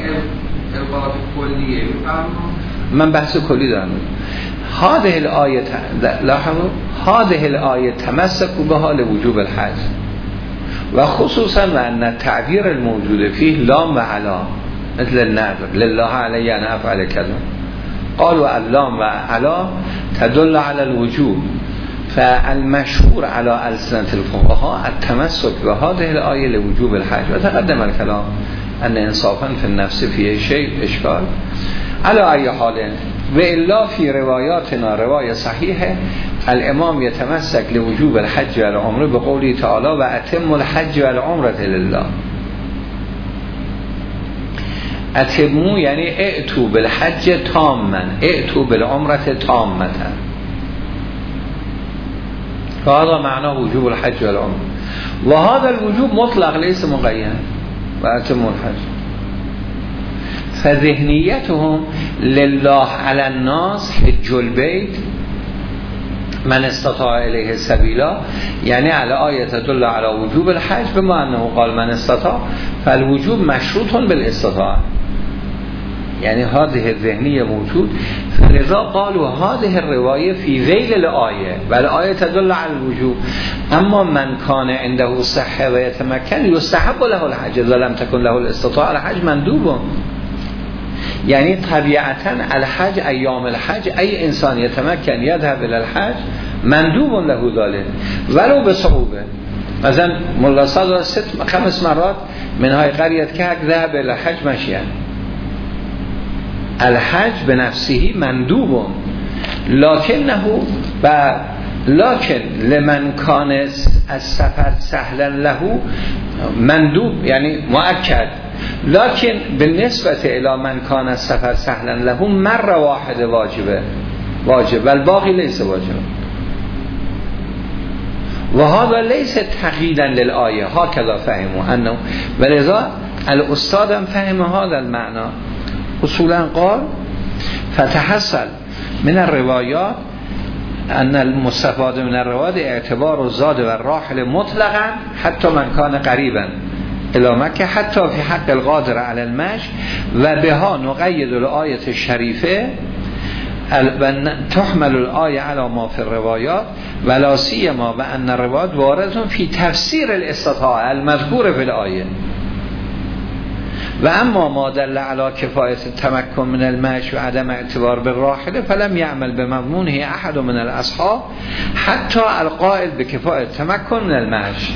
[SPEAKER 1] من بحث كلي دارم. هذه الآية لاحظوا هذه الآية تمسكوا بها لوجوب الحج، وخصوصا وأن التعبير الموجود فيه لام وعلا مثل النذر، لله علي أن أفعل كذا. قالوا اللام وعلا تدل على الوجوب، فالمشهور على ألسنة الفقهاء التمسك بهذه الآية لوجوب الحج، وتقدم الكلام أن إنصافا في النفس فيه شيء إشكال. على أي حال و الا فی روایاتنا روایه صحیحه الامام یتمسک لوجوب الحج و العمره به قولی تعالی و اتم الحج و العمره لله. اتمو یعنی ائتو بالحج تاما ائتو بالعمره تامه. هذا معنى وجوب الحج و العمره و هذا الوجوب مطلق ليس مقید و اتم الحج. فذهنیتهم لله علی الناس حج البیت من استطاع الیه سبیلا، یعنی علی آیه تدل علی وجوب الحج بما انه قال من استطاع فالوجوب مشروط بالاستطاعه، یعنی هذه الذهنیه موجود. فلذا قالوا هذه الروايه في ذیل الآیه و الآیه تدل علی الوجوب، اما من کان عنده صحه و یتمکن یستحب له الحج اذا لم تكن له الاستطاعه الحج مندوب، یعنی طبیعتاً الحج ایام الحج ای انسان یتمکن یذهب الى الحج مندوب له ذلك ولو به صعوبه. مثلا مولا صادق ست خمس مرات منهای قریت که ذهب الى الحج مشیان. الحج به نفسه مندوب لکنه و لکن لمن کان السفر سهلا له مندوب یعنی مؤکد، لكن بالنسبة الى من كان السفر سهلا له مرة واحدة واجبه واجب والباقي ليس واجب. وهذا ليس تقييدا للآية هكذا فهموا أنه، ولذا الأستاذ فهم هذا المعنى اصولا قال فتحصل من الروايات ان المستفاد من الرواد اعتبار الزاد و الراحل مطلقا حتى من كان قريبا الى مکه حتی فی حق القادر علی المشی و بها نقید الآیه الشریفه تحمل الآیه علی ما فی الروایات ولا سیما و ان الروایات وارد فی تفسیر الاستطاعه المذکور فی الآیه و اما ما دل علی کفایت التمکن من المشی و عدم اعتبار بالراحله فلم یعمل بمضمونه احد من الاصحاب حتی القائل بکفایت التمکن من المشی.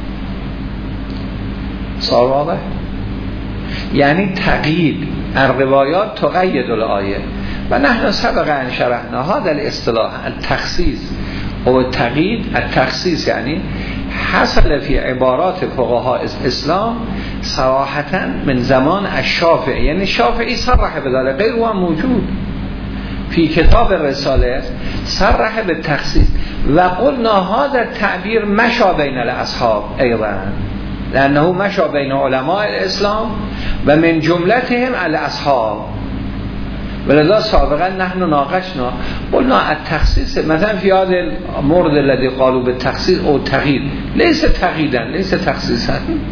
[SPEAKER 1] صار واضح؟ یعنی تقیید الروایات تقید الآیه و نحن سبق ان شرحنا هذا الاصطلاح التخصیص او التقیید. التخصیص یعنی حصل فی عبارات فقهاء اسلام صراحتا من زمان الشافعی، یعنی شافعی صرح بذلك غیر و موجود فی کتاب الرساله صرح بالتخصیص و قلنا هذا التعبیر مشى بین الاصحاب ایضا لأنه مشى بين علماء الإسلام و من جملتهم الاصحاب. ولذا سابقا نحن ناقشنا قلنا التخصيص مثلا في هذا المورد الذي قالوا بالتخصيص أو تغيير ليس تغييرا ليس تخصيصا.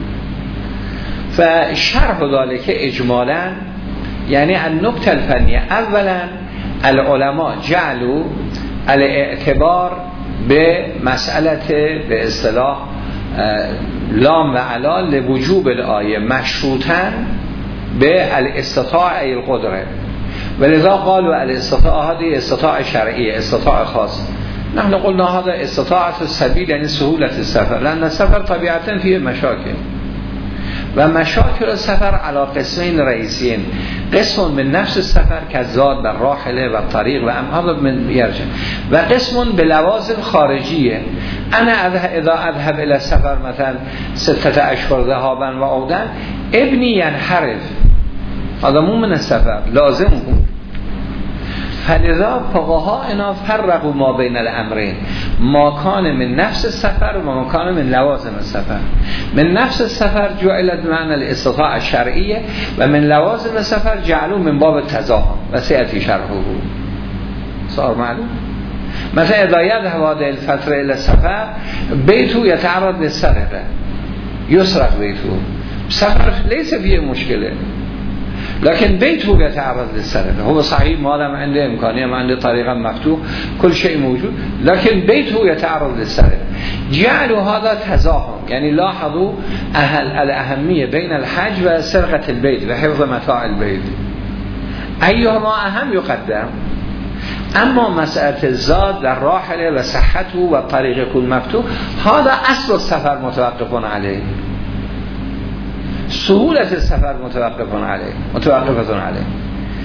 [SPEAKER 1] فشرح ذلك إجمالا يعني النقطة الفنية اولا العلماء جعلوا الاعتبار بمسألة باصطلاح لام و علا لوجوب الآیه مشروطا به الاستطاعه القدره، ولذا قالوا الاستطاعه هذه استطاعه شرعیه استطاعه خاص. نحن قلنا هذا استطاعه السبيل یعنی سهولت السفر، لأن السفر طبيعتا فيه مشاكل و مشاکل السفر على قسمین رئیسین، قسم من نفس السفر كالزاد و راحله و طریق و امهاب من یرجع و قسم بلوازم خارجیه. انا اذا اذهب الى السفر مثلا ستة اشهر ذهابا و عودن ابنی ینحرف هذا مو من السفر لازم بود. فلذا فقها اینا فرقوا ما بین الامرین ما کان من نفس السفر و ما کان من لوازم السفر. من نفس السفر جعلت معنی الاستطاعه الشرعیه و من لوازم السفر جعلوا من باب التزاحم و سیأتی شرحه. صار معلوم؟ مثلا اذا يذهب هذه الفتره الى السفر بيته يتعرض للسرقه يسرق بيته، سفر ليس فيه مشكله لكن بيته يتعرض للسرقه. هو صحيح ما دام عنده امكانيه ما عنده طريقه مفتوح كل شيء موجود لكن بيته يتعرض للسرقه. جعلوا هذا تزاحم يعني لاحظوا أهل الاهميه بين الحج وسرقه البيت وحفظ متاع البيت ايهما اهم يقدم. اما مسألة الزاد در راحله و صحته و طریق کل مفتوح هذا اصل السفر متوقف عليه، سهولت السفر متوقف عليه متوقف عليه.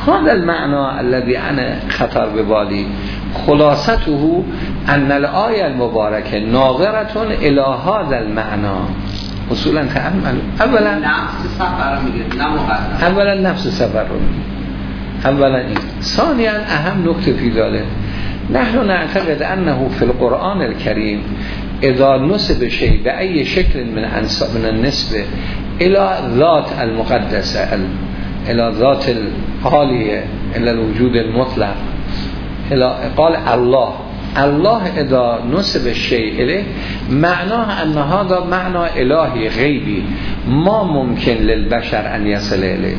[SPEAKER 1] هذا المعنى الذي أنا خطر ببالي خلاصته أن الآية المباركة ناظرة إلى هذا المعنى. اصولا تأمل اولا
[SPEAKER 2] نفس سفر میگه، نه مقدم.
[SPEAKER 1] اولا نفس سفر رو میگه، اولا این. ثانیا اهم نکته فی ذلك نحن نعتقد انه في القرآن الكريم اذا نسب شيء بأي شكل من انساب من النسبة الى ذات المقدسة الى ذات العالية الى الوجود المطلق الى قال الله الله اذا نسب الشيء الیه معناه ان هذا معنى الهی غیبی ما ممکن للبشر ان يصل الیه.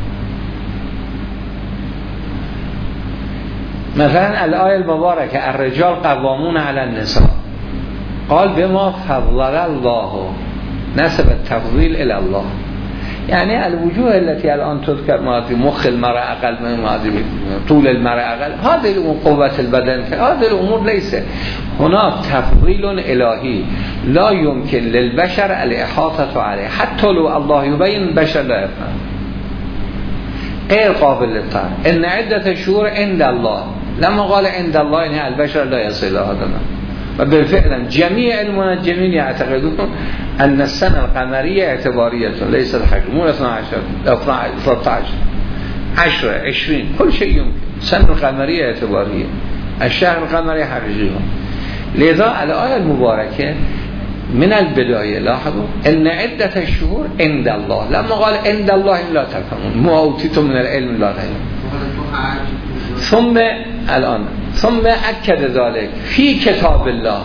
[SPEAKER 1] مثلا الآية المباركة الرجال قوامون على النساء قال بما فضل الله نسب التفضيل الى الله، يعني الوجوه التي الآن تذكر ماضي مخ المرأة أقل من ماضي طول المرأة أقل، هذه قوة البدن، هذه الأمور ليس هناك تفضيل إلهي لا يمكن للبشر الإحاطة عليه، حتى لو الله يبين البشر لا يفهم، غير قابل للطاعة. إن عدة الشهور عند الله، لما قال عند الله يعني البشر لا يصل إلى هذا. وبالفعل جميع المنجمين يعتقدون أن السنة القمرية اعتبارية ليس الحج، مو اثنا عشر ثلاثة عشر عشرة عشرين كل شيء يمكن. السنة القمرية اعتبارية، الشهر القمري حقيقي. لذا الآية المباركة من البداية لاحظوا ان عدة الشهور عند الله، لما قال عند الله لا تفهمون ما أوتيتم من العلم لا تعلمون. ثم الآن ثم أكد ذلك في كتاب الله،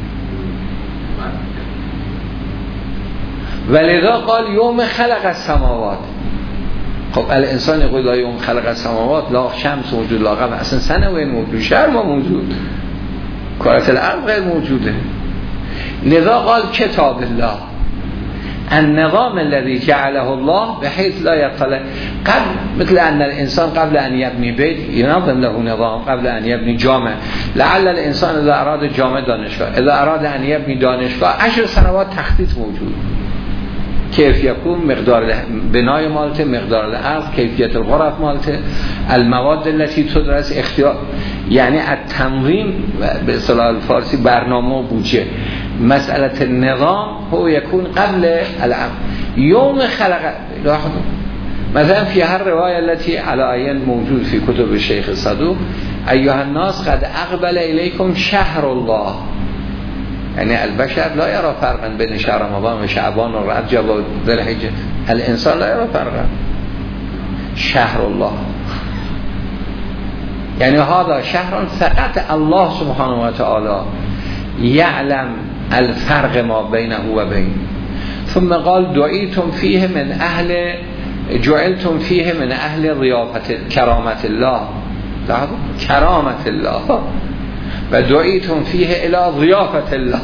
[SPEAKER 1] ولذا قال يوم خلق السماوات. خب الانسان يقول لا يوم خلق السماوات لا شمس موجود لا قمر، اصلا سنه وين موجود، شهر ما موجود، كرة الارض غير موجوده. لذا قال كتاب الله النظام الذي جعله الله بحيث لا يطلع قبل، مثل أن الإنسان قبل أن يبني بيت ينظم له نظام، قبل أن يبني جامع. لعل الإنسان إذا أراد جامع دانشگاه، إذا أراد أن يبني دانشگاه عشر سنوات تخطيط موجود، كيف يكون مقدار بنای مالته، مقدار الأرض، كيفية الغرف مالته، المواد التي تدرس، اختيار، يعني التنظيم به اصطلاح الفارسی برنامه و بودجه. مسألة النظام هو يكون قبل العمل. يوم خلق لاحظوا مثلا في هر رواية التي على عين موجود في كتب الشيخ الصدوق أيها الناس قد أقبل إليكم شهر الله، يعني البشر لا يرى فرقا بين شهر رمضان وشعبان ورجب وذي الحجة، الإنسان لا يرى فرقا. شهر الله يعني هذا شهر فقط الله سبحانه وتعالى يعلم الفرق ما بينه وبين. ثم قال دعيتم فيه من أهل جعلتم فيه من أهل ضيافة كرامة الله، كرامة الله، و دعيتم فيه إلى ضيافة الله.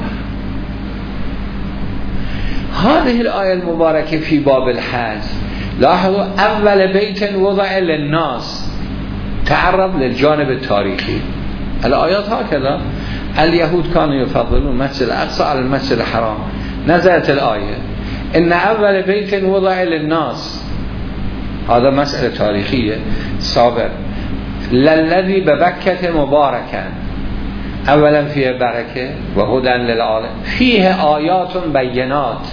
[SPEAKER 1] هذه الآية المباركة في باب الحج لاحظوا أول بيت وضع للناس، تعرض للجانب التاريخي. الآيات هكذا اليهود كانوا يفضلون المسجد الأقصى على المسجد الحرام، نزلت الآية إن أول بيت وضع للناس، هذا مسألة تاريخية سابق، للذي ببكة مباركا، اولا فيه بركة وهدى للعالم، فيه آيات بينات،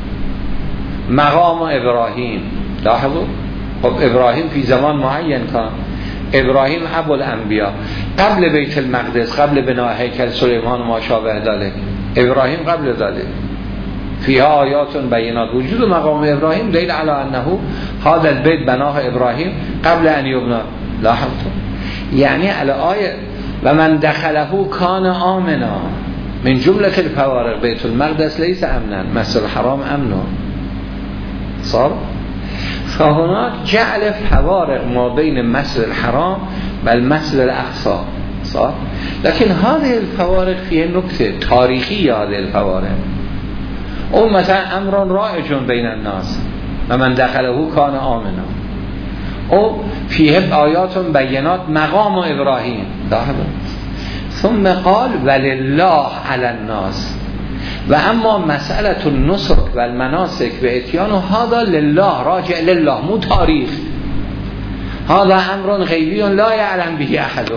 [SPEAKER 1] مقام ابراهیم. لاحظوا خب ابراهیم في زمان معين كان، ابراهیم ابو الانبیاء، قبل بیت المقدس، قبل بناء هیکل سلیمان ما شابه ذلك، ابراهیم قبل ذلك. فيها آيات بينات، وجود مقام ابراهیم دلیل على انه هذا البيت بناه ابراهیم قبل ان يبنى. لاحظتم يعني على آية و من دخله کان آمنا، من جملة الفوارق بیت المقدس ليس امنا، مسجد الحرام امنا صار. فهناك جعل فوارق ما بين مسجد الحرام و المسجد الاقصى صار. لكن هذه الفوارق فيها نكتة تاريخية، هذه الفوارق او مثلا امر رائج بين الناس و من دخله کان آمنا، او فيه آیات بینات مقام ابراهیم. ثم قال ولله علی الناس، و اما مسئله النسک و المناسک و اتیان هذا لله، راجع لله، مو تاریخ. هذا امر غیبی لا یعلم به احد.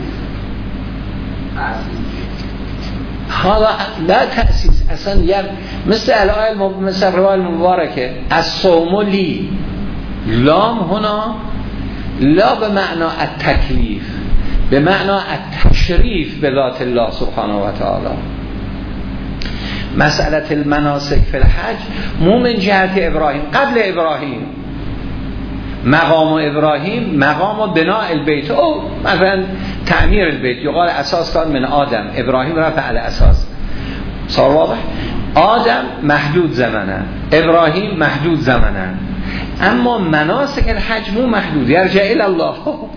[SPEAKER 1] هذا لا تأسیس اصلا، یک مثل الآیه المب... مثل روایت المبارکه الصوم لی، لام هنا لا به معنا التکلیف، به معنا التشریف به ذات الله سبحانه و تعالی. مسئله المناسک فی الحج مو من جهت ابراهیم، قبل ابراهیم مقام ابراهیم مقام بناء البیت او مثلا تعمیر البیت، یقال اساس کار من آدم، ابراهیم رفع علی اساس. صار واضح؟ آدم محدود زمنه، ابراهیم محدود زمنه، اما مناسک الحج مو محدود، یرجع الی الله.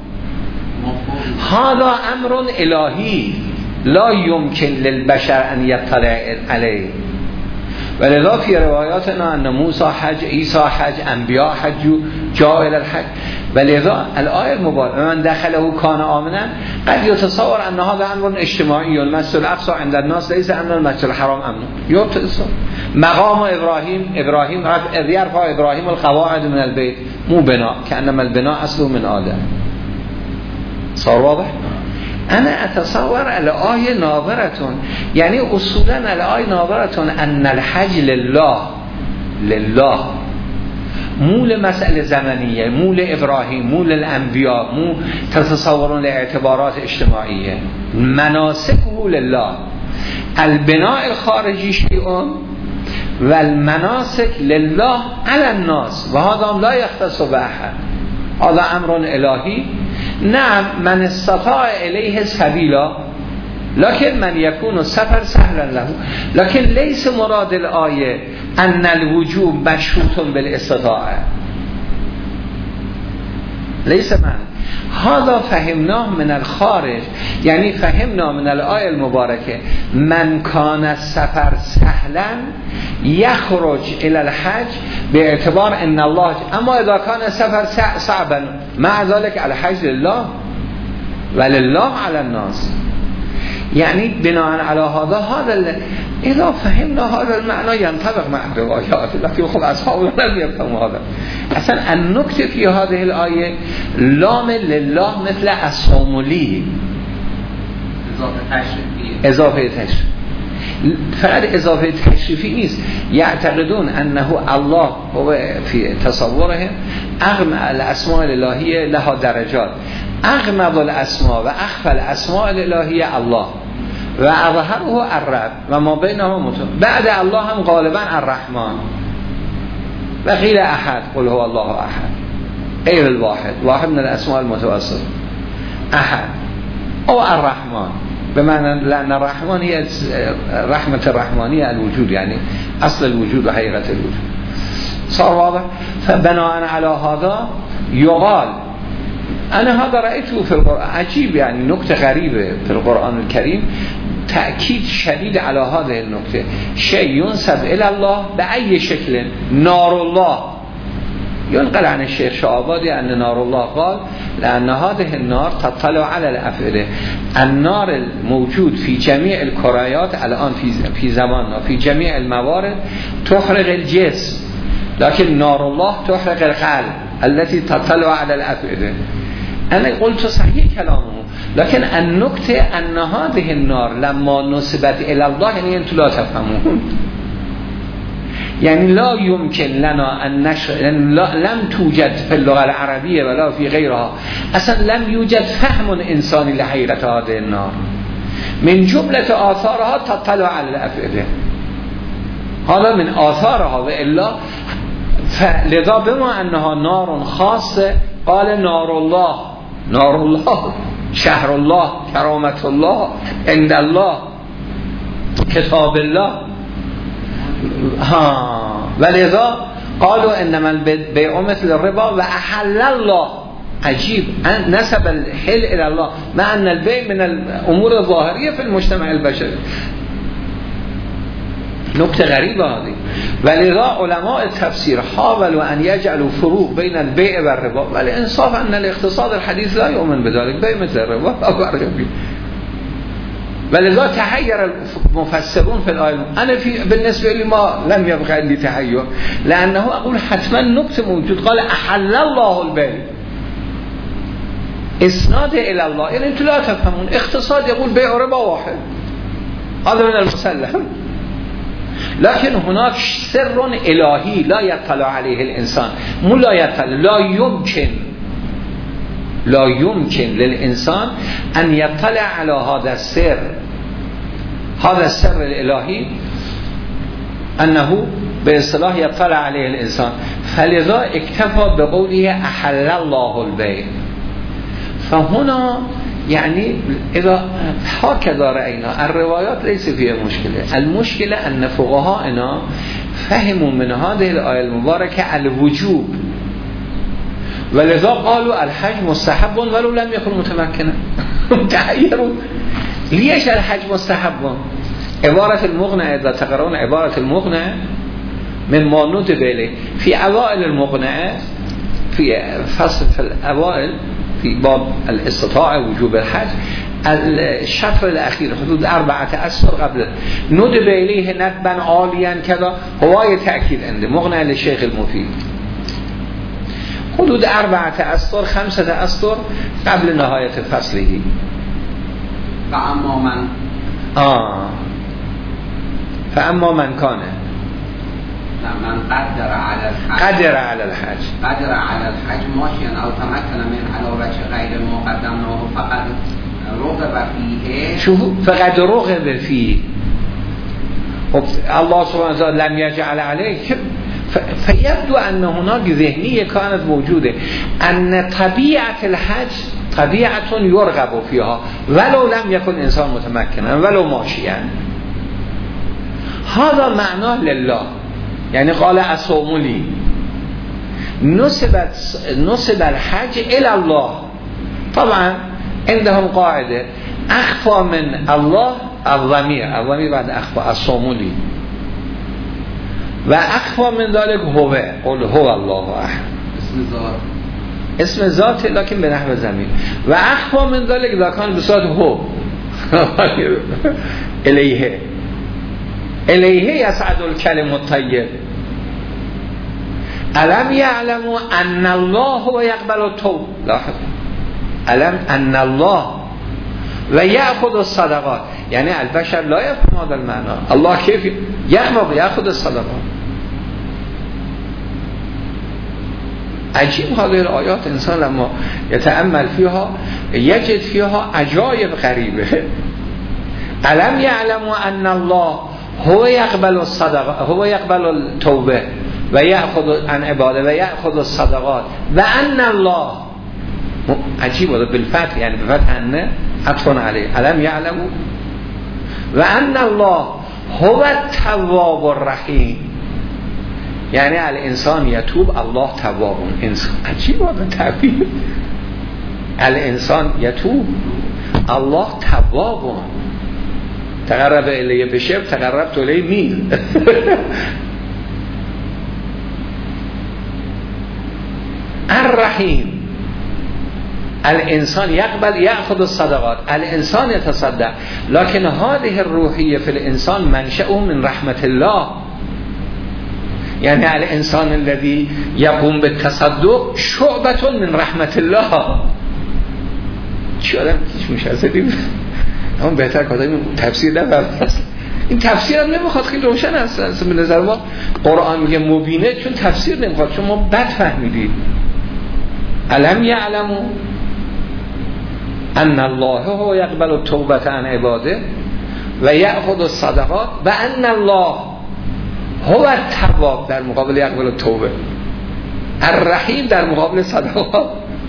[SPEAKER 1] هذا امر الهی لا يمكن للبشر ان يطلع عليه. ولذا في روایاتنا ان موسی حج، عیسی حج، انبیاء حج، جاء الى الحج. ولذا الآية المباركة من دخله كان آمنا قد يتصور ان هذا امر اجتماعي، المسجد الاقصى عند الناس ليس ان المسجد الحرام امن. يتصور مقام ابراهيم، ابراهيم يرفع ابراهيم القواعد من البيت مو بناء، كانما البناء اصله من آدم. صار واضح؟ انا اتصور الآية ناظرة، يعني اصولا الآية ناظرة ان الحج لله، لله مو لمسألة زمنية، مو لإبراهيم، مو للأنبياء، مو تتصورون لاعتبارات اجتماعية، مناسكه لله. البناء الخارجي شيء والمناسك لله على الناس، وهذا لا يختص بأحد، هذا أمر إلهي. نعم من استطاع إليه سبيلا، لكن من يكون السفر سهلا له، لكن ليس مراد الآية أن الوجوب مشروط بالاستطاعة، ليس من هذا فهمناه من الخارج. يعني فهمنا من الآية المباركة من كان السفر سهلا يخرج إلى الحج باعتبار أن الله، أما إذا كان السفر صعبا مع ذلك الحج لله ولله على الناس. يعني بناء على هذا هذا إذا فهمنا هذا المعنى ينطبق مع الروايات، لكن خب أصحابنا لم يفهموا هذا. أصلا النكتة في هذه الآية لام لله مثل الصوم لي، اضافه تشریف، فقط اضافه تشریفی نیست. یعتقدون انه الله هو في تصورهم اغمى الاسماء الالهیه لها درجات، اغمض الاسماء و اخفى الاسماء الالهیه الله و اظهره الرب و ما بینهما متون. بعد الله هم غالبا الرحمن و غیر احد، قل هو الله احد، غیر الواحد، واحد من الاسماء المتوسط، احد او الرحمن، بمعنى لأن الرحمن هي رحمة الرحمانية الوجود، يعني أصل الوجود وحقيقة الوجود. صار واضح؟ فبناء على هذا يقال أنا هذا رأيته في القرآن عجيب، يعني نكتة غريبة في القرآن الكريم، تأكيد شديد على هذه النكتة. شيء ينسب إلى الله بأي شكل، نار الله، ينقل عن الشيخ شعبادي أن نار الله قال لأن هذه النار تطلع على الأفئدة. النار الموجود في جميع الكريات الآن في في زماننا في جميع الموارد تحرق الجسم، لكن نار الله تحرق القلب التي تطلع على الأفئدة. أنا قلت صحيح كلامه، لكن النكتة أن هذه النار لما نسبت إلى الله يعني أنتم لا تفهمون، يعني لا يمكن لنا أن نشر، لم توجد في اللغة العربية ولا في غيرها، أصلا لم يوجد فهم إنساني لحقيقة هذه النار. من جملة آثارها تطلع على الأفئدة، هذا من آثارها، وإلا فلذا بما أنها نار خاصة قال نار الله، نار الله، شهر الله، كرامة الله، عند الله، كتاب الله. ها ولذا قالوا انما البيع مثل الربا واحل الله. عجيب نسب الحل الى الله مع ان البيع من الامور الظاهريه في المجتمع البشري. نکته غریبه هذه. ولذا علماء التفسير حاولوا ان يجعلوا فروق بين البيع والربا، ولی انصافا ان الاقتصاد الحديث لا يؤمن بذلك، بيع مثل الربا وبرغبي. ولذا تحير المفسرون في الآية. أنا في بالنسبة لي ما لم يبقى لي تحير، لأنه أقول حتما نكتة موجود، قال أحل الله البيع، اسناد الى الله یعنی انتو لا تفهمون. اقتصاد يقول بيع ربا واحد هذا من المسلم، لكن هناك سر الهی لا يطلع عليه الانسان، مو لا يطلع، لا يمكن لا يمكن للانسان ان يطلع على هذا السر. هذا السر الالهی انه به اصطلاح يطلع عليه الانسان، فلذا اكتفى بقوله احل الله البيع. فهنا يعني اذا هكذا راينا الروايات ليس فيها مشكله، المشكله ان فقهاءنا فهموا من هذه الايه المباركه الوجوب، ولذا قالوا الحج مستحب ولو لم يكن متمكنا. تحيروا ليش الحج مستحب؟ عبارة المغنى إذا تقرؤون عبارة المغنى من ما ندب إليه في أوائل المغنى في فصل في الأوائل في باب الاستطاعة وجوب الحج الشطر الأخير حدود أربعة أشهر قبل ندب إليه ندبا عاليا كذا هواية تأكيد عنده مغنى للشيخ المفيد حدود أربعة أشهر خمسة أشهر قبل نهاية فصله.
[SPEAKER 2] فأما من
[SPEAKER 1] آه فأما من كان
[SPEAKER 2] من قدر على الحج
[SPEAKER 1] قدر على الحج
[SPEAKER 2] قدر على الحج ماشيا أو تمكن من علاوة غير مقدم فقد رغب فيه.
[SPEAKER 1] شوفوا فقد رغب فيه الله سبحانه وتعالى لم يجعل عليه. فيبدو أن هناك ذهنية كانت موجودة أن طبيعة الحج طبيعة يرغب فيها ولو لم يكن إنسان متمكنا ولو ماشيا. هذا معناه لله، يعني قال أصوم لي، نسبت نسب الحج إلى الله. طبعا عندهم قاعدة أخفى من الله الضمير، الضمير بعد أخفى أصوم لي، و أخفى من ذلك هو، قل هو الله أحد،
[SPEAKER 2] اسم ذات
[SPEAKER 1] اسم ذات لكن به نحو ضمیر. و اخفى من ذلك اذا كان بصورت هو الیه الیه یصعد الکلم الطیب. الم یعلموا ان الله هو یقبل التوب، لاحظ الم ان الله و یأخذ الصدقات، یعنی البشر لا يفهم هذا المعنى. الله كيف يقبل يأخذ الصدقات؟ عجیب هذه الآيات انسان لما يتأمل فيها يجد فيها عجائب غريبة. ألم يعلموا أن الله هو يقبل الصدقات هو يقبل التوبة ويأخذ عن عباده ويأخذ الصدقات وأن الله عجيب هذا بالفتح، يعني بفتح أن عطفنا عليه. ألم يعلموا وأن الله هو التواب الرحيم، يعني الانسان يتوب الله تواب. انسان عجیب هذا تعبیر، الانسان يتوب الله تواب. تقرب الیه بشب تقربت الیه میل. الرحیم الانسان يقبل يأخذ الصدقات، الانسان يتصدق، لكن هذه الروحية في الانسان منشأه من رحمة الله. يعني الانسان الذي يقوم بالتصدق شعبة من رحمة الله. چی آدم هیچ مشاهده اما بهتر که آدم تفسیر نبرد. این تفسیر هم نمیخواد، خیلی روشن هست به نظر ما. قرآن میگه مبینه چون تفسیر نمیخواد، چون ما بد فهمیدید. الم یعلموا ان الله هو یقبل التوبة عن عباده و یأخذ الصدقات و ان الله هو التواب در مقابل یقبل التوبه، الرحیم در مقابل صدقات.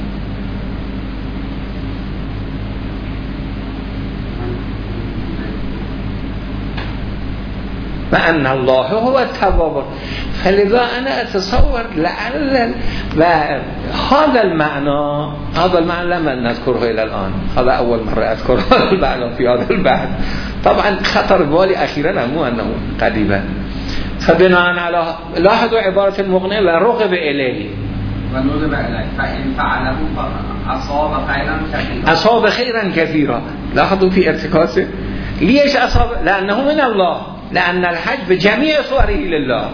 [SPEAKER 1] و ان الله هو التواب. فلذا انا اتصور لعل و هذا المعنى هذا المعنى لم نذكره الى الان، هذا اول مره اذكر هذا المعنى في هذا البحث. طبعا خطر بالي اخيرا مو انه قديما. فبناء على لاحظوا عبارة المغني و رغب إليه
[SPEAKER 2] و ندب إليه فإن فعله أصاب خيرا كثيرا
[SPEAKER 1] أصاب خيرا كثيرا. لاحظوا في ارتكاسه ليش أصاب؟ لأنه من الله، لأن الحج بجميع صوره لله.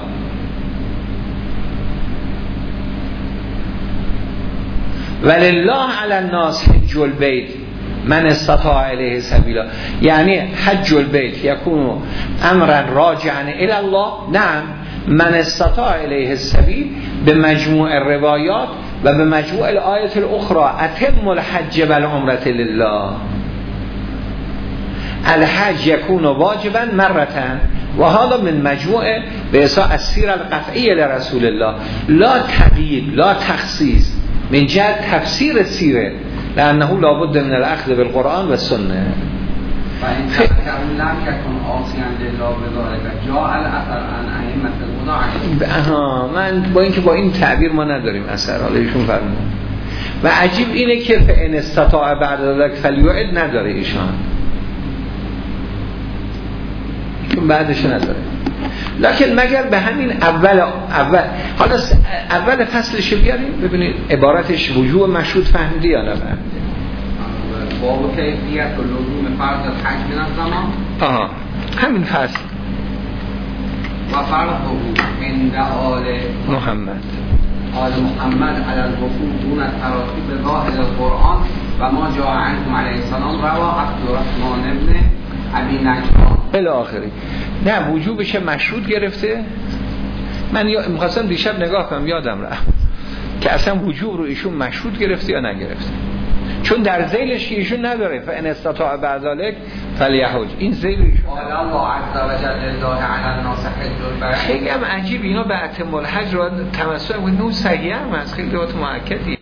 [SPEAKER 1] ولله علی الناس حج البیت من استطاع الیه سبیلا، یعنی حج البیت یکون امرا راجعا الی الله. نعم، من استطاع الیه السبیل به مجموع روایات و به مجموع الآیات الاخرى اتم الحج والعمرة لله. الحج یکون واجبا مرتن و هذا من مجموع به حساب السیر القطعی لرسول الله، لا تقیید لا تخصیص من جهت تفسیر سیره، لانه لابد من الاخذ بالقرآن و سنه.
[SPEAKER 2] و این تفکرون لم یکن عاصیا لله بذلک جاء الاثر عن ائمه الهدى.
[SPEAKER 1] ها من با اینکه با این تعبیر ما نداریم اثر، حالا ایشون فرمود. و عجیب اینه که فإن استطاع بعد ذلك فلیعد نداره ایشان، چون بعدش نداره. لکن مگر به همین اول اول حالا اول فصلش بیاریم ببینید عبارتش وجوب مشروط فهمیدی یا نه فهمیدی؟
[SPEAKER 2] باب کیفیت و لزوم فرض الحج من الزمان.
[SPEAKER 1] آها همین فصل.
[SPEAKER 2] و فرضه عند آل
[SPEAKER 1] محمد
[SPEAKER 2] آل محمد علی الوقوع دون التراخی به ظاهر القرآن و ما جاء عنهم علیه السلام روا عبدالرحمن ابن ابی نجار
[SPEAKER 1] الی آخری. نه وجوبش مشروط گرفته. من می‌خواستم دیشب نگاه کنم یادم رفت که اصلا وجوب رو ایشون مشروط گرفته یا نگرفته، چون در ذیلش ایشون نداره فإن استطاع بعد ذلك فلیحج. این ذیل ایشون
[SPEAKER 2] قال الله عز وجل لله علی الناس حج البیت.
[SPEAKER 1] خیلی هم عجیب اینا به اتم الحج رو تمسک و نو صحیح هم از خیلی لغات مؤکدی